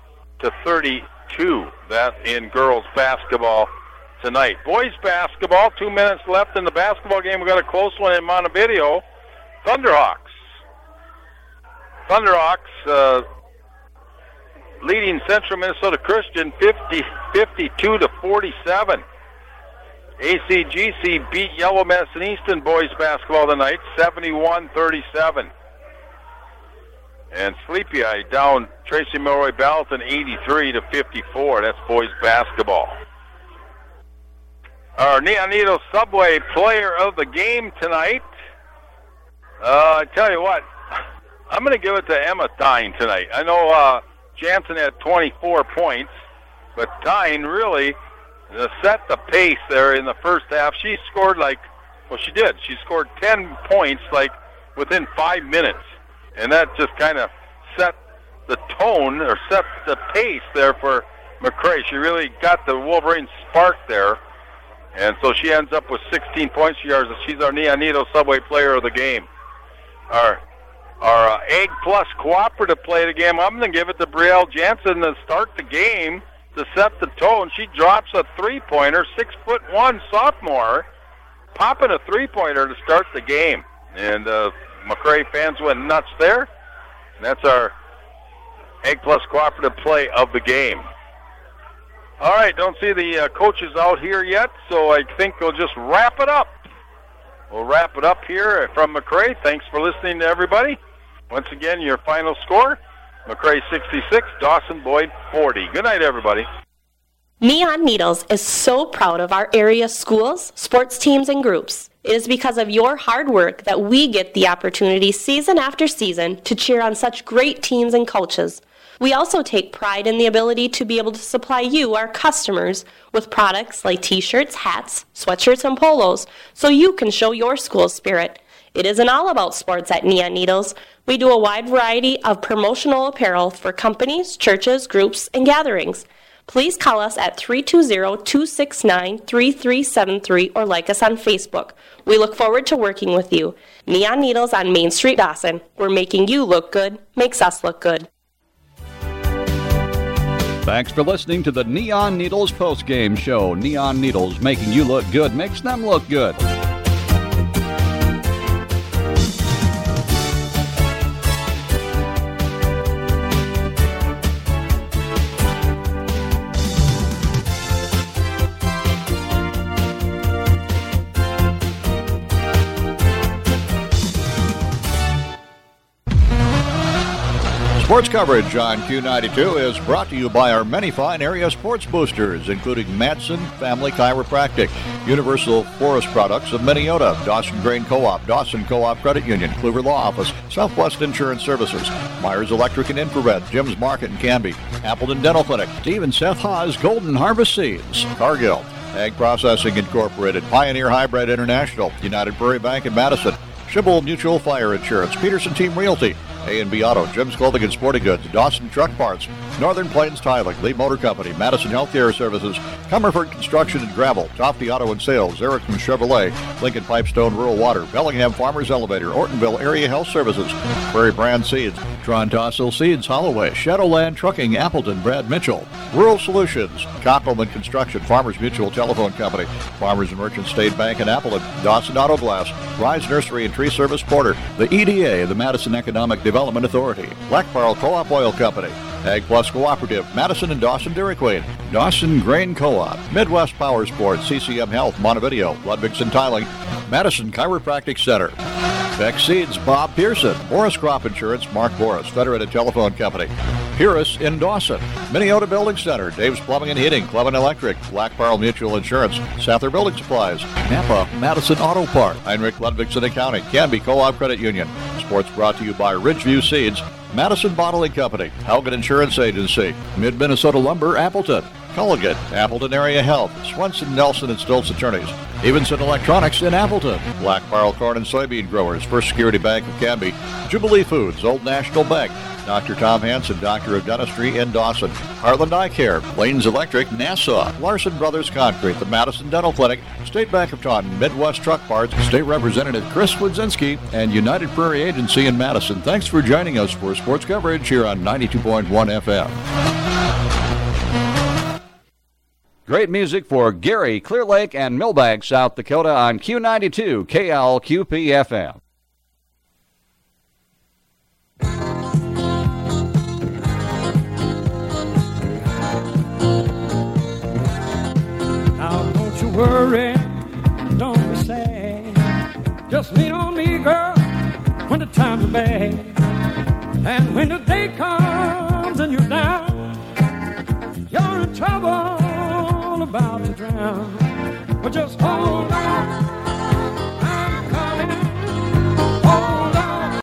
Speaker 2: That in girls basketball tonight. Boys basketball, 2 minutes left in the basketball game. We got a close one in Montevideo. Thunderhawks leading Central Minnesota Christian 52-47. ACGC beat Yellow Medicine East in boys basketball tonight 71-37. And Sleepy Eye down Tracy Milroy Bellton 83-54. That's boys basketball. Our Neon Needle Subway player of the game tonight. I tell you what, I'm going to give it to Emma Tyne tonight. I know Jansen had 24 points, but Tyne really set the pace there in the first half. She scored she did. She scored 10 points within 5 minutes. And that just kind of set the tone or set the pace there for McRae. She really got the Wolverine spark there. And so she ends up with 16 points. She's our Neon Needle Subway player of the game. Our Ag Plus cooperative play of the game, I'm going to give it to Brielle Jansen to start the game to set the tone. She drops a 3-pointer, 6'1" sophomore, popping a 3-pointer to start the game. And McRae fans went nuts there. And that's our Ag Plus cooperative play of the game. All right, don't see the coaches out here yet, so I think we'll just wrap it up. We'll wrap it up here from McRae. Thanks for listening to everybody. Once again, your final score, McRae 66, Dawson Boyd 40. Good night, everybody.
Speaker 12: Neon Needles is so proud of our area schools, sports teams, and groups. It is because of your hard work that we get the opportunity season after season to cheer on such great teams and coaches. We also take pride in the ability to be able to supply you, our customers, with products like t-shirts, hats, sweatshirts, and polos, so you can show your school spirit. It isn't all about sports at Neon Needles. We do a wide variety of promotional apparel for companies, churches, groups, and gatherings. Please call us at 320-269-3373 or like us on Facebook. We look forward to working with you. Neon Needles on Main Street, Dawson. We're making you look good, makes us look good.
Speaker 1: Thanks for listening to the Neon Needles postgame show. Neon Needles, making you look good, makes them look good. Sports coverage on Q92 is brought to you by our many fine area sports boosters, including Madsen Family Chiropractic, Universal Forest Products of Minneota, Dawson Grain Co-op, Dawson Co-op Credit Union, Kluver Law Office, Southwest Insurance Services, Myers Electric and Infrared, Jim's Market in Canby, Appleton Dental Clinic, Steve and Seth Haas Golden Harvest Seeds, Cargill, Ag Processing Incorporated, Pioneer Hybrid International, United Prairie Bank in Madison, Schibble Mutual Fire Insurance, Peterson Team Realty, A&B Auto, Jim's Clothing and Sporting Goods, Dawson Truck Parts, Northern Plains Tiling, Lee Motor Company, Madison Healthcare Services, Comerford Construction and Gravel, Tofty Auto and Sales, Erickson Chevrolet, Lincoln Pipestone Rural Water, Bellingham Farmers Elevator, Ortonville Area Health Services, Prairie Brand Seeds, Tron Tossil Seeds, Holloway, Shadowland Trucking, Appleton, Brad Mitchell, Rural Solutions, Koppelman Construction, Farmers Mutual Telephone Company, Farmers and Merchant State Bank in Appleton, Dawson Auto Glass, Rise Nursery and Tree Service Porter, the EDA, the Madison Economic Development Authority, Black Pearl Co-op Oil Company, Ag Plus Cooperative, Madison and Dawson Dairy Queen, Dawson Grain Co-op, Midwest Power Sports, CCM Health, Montevideo, Ludwigson Tiling, Madison Chiropractic Center, Beck Seeds, Bob Pearson, Morris Crop Insurance, Mark Boris, Federated Telephone Company, Purus in Dawson, Minneota Building Center, Dave's Plumbing and Heating, Clevin Electric, Black Pearl Mutual Insurance, Sather Building Supplies, Napa, Madison Auto Park, Heinrich Ludwigson Accounting, Canby Co-op Credit Union. Sports brought to you by Ridgeview Seeds, Madison Bottling Company, Helgen Insurance Agency, Mid-Minnesota Lumber, Appleton, Culligan, Appleton Area Health, Swenson, Nelson, and Stoltz Attorneys, Evenson Electronics in Appleton, Black Pearl Corn and Soybean Growers, First Security Bank of Canby, Jubilee Foods, Old National Bank, Dr. Tom Hansen, Doctor of Dentistry in Dawson, Heartland Eye Care, Lanes Electric, Nassau, Larson Brothers Concrete, the Madison Dental Clinic, State Bank of Taunton, Midwest Truck Parts, State Representative Chris Wodzinski, and United Prairie Agency in Madison. Thanks for joining us for sports coverage here on 92.1 FM. Great music for Gary, Clear Lake, and Millbank, South Dakota on Q92 KLQP FM.
Speaker 13: Now don't you worry, don't be sad. Just lean on me, girl, when the times are bad. And when the day comes and you're down, you're in trouble about to drown.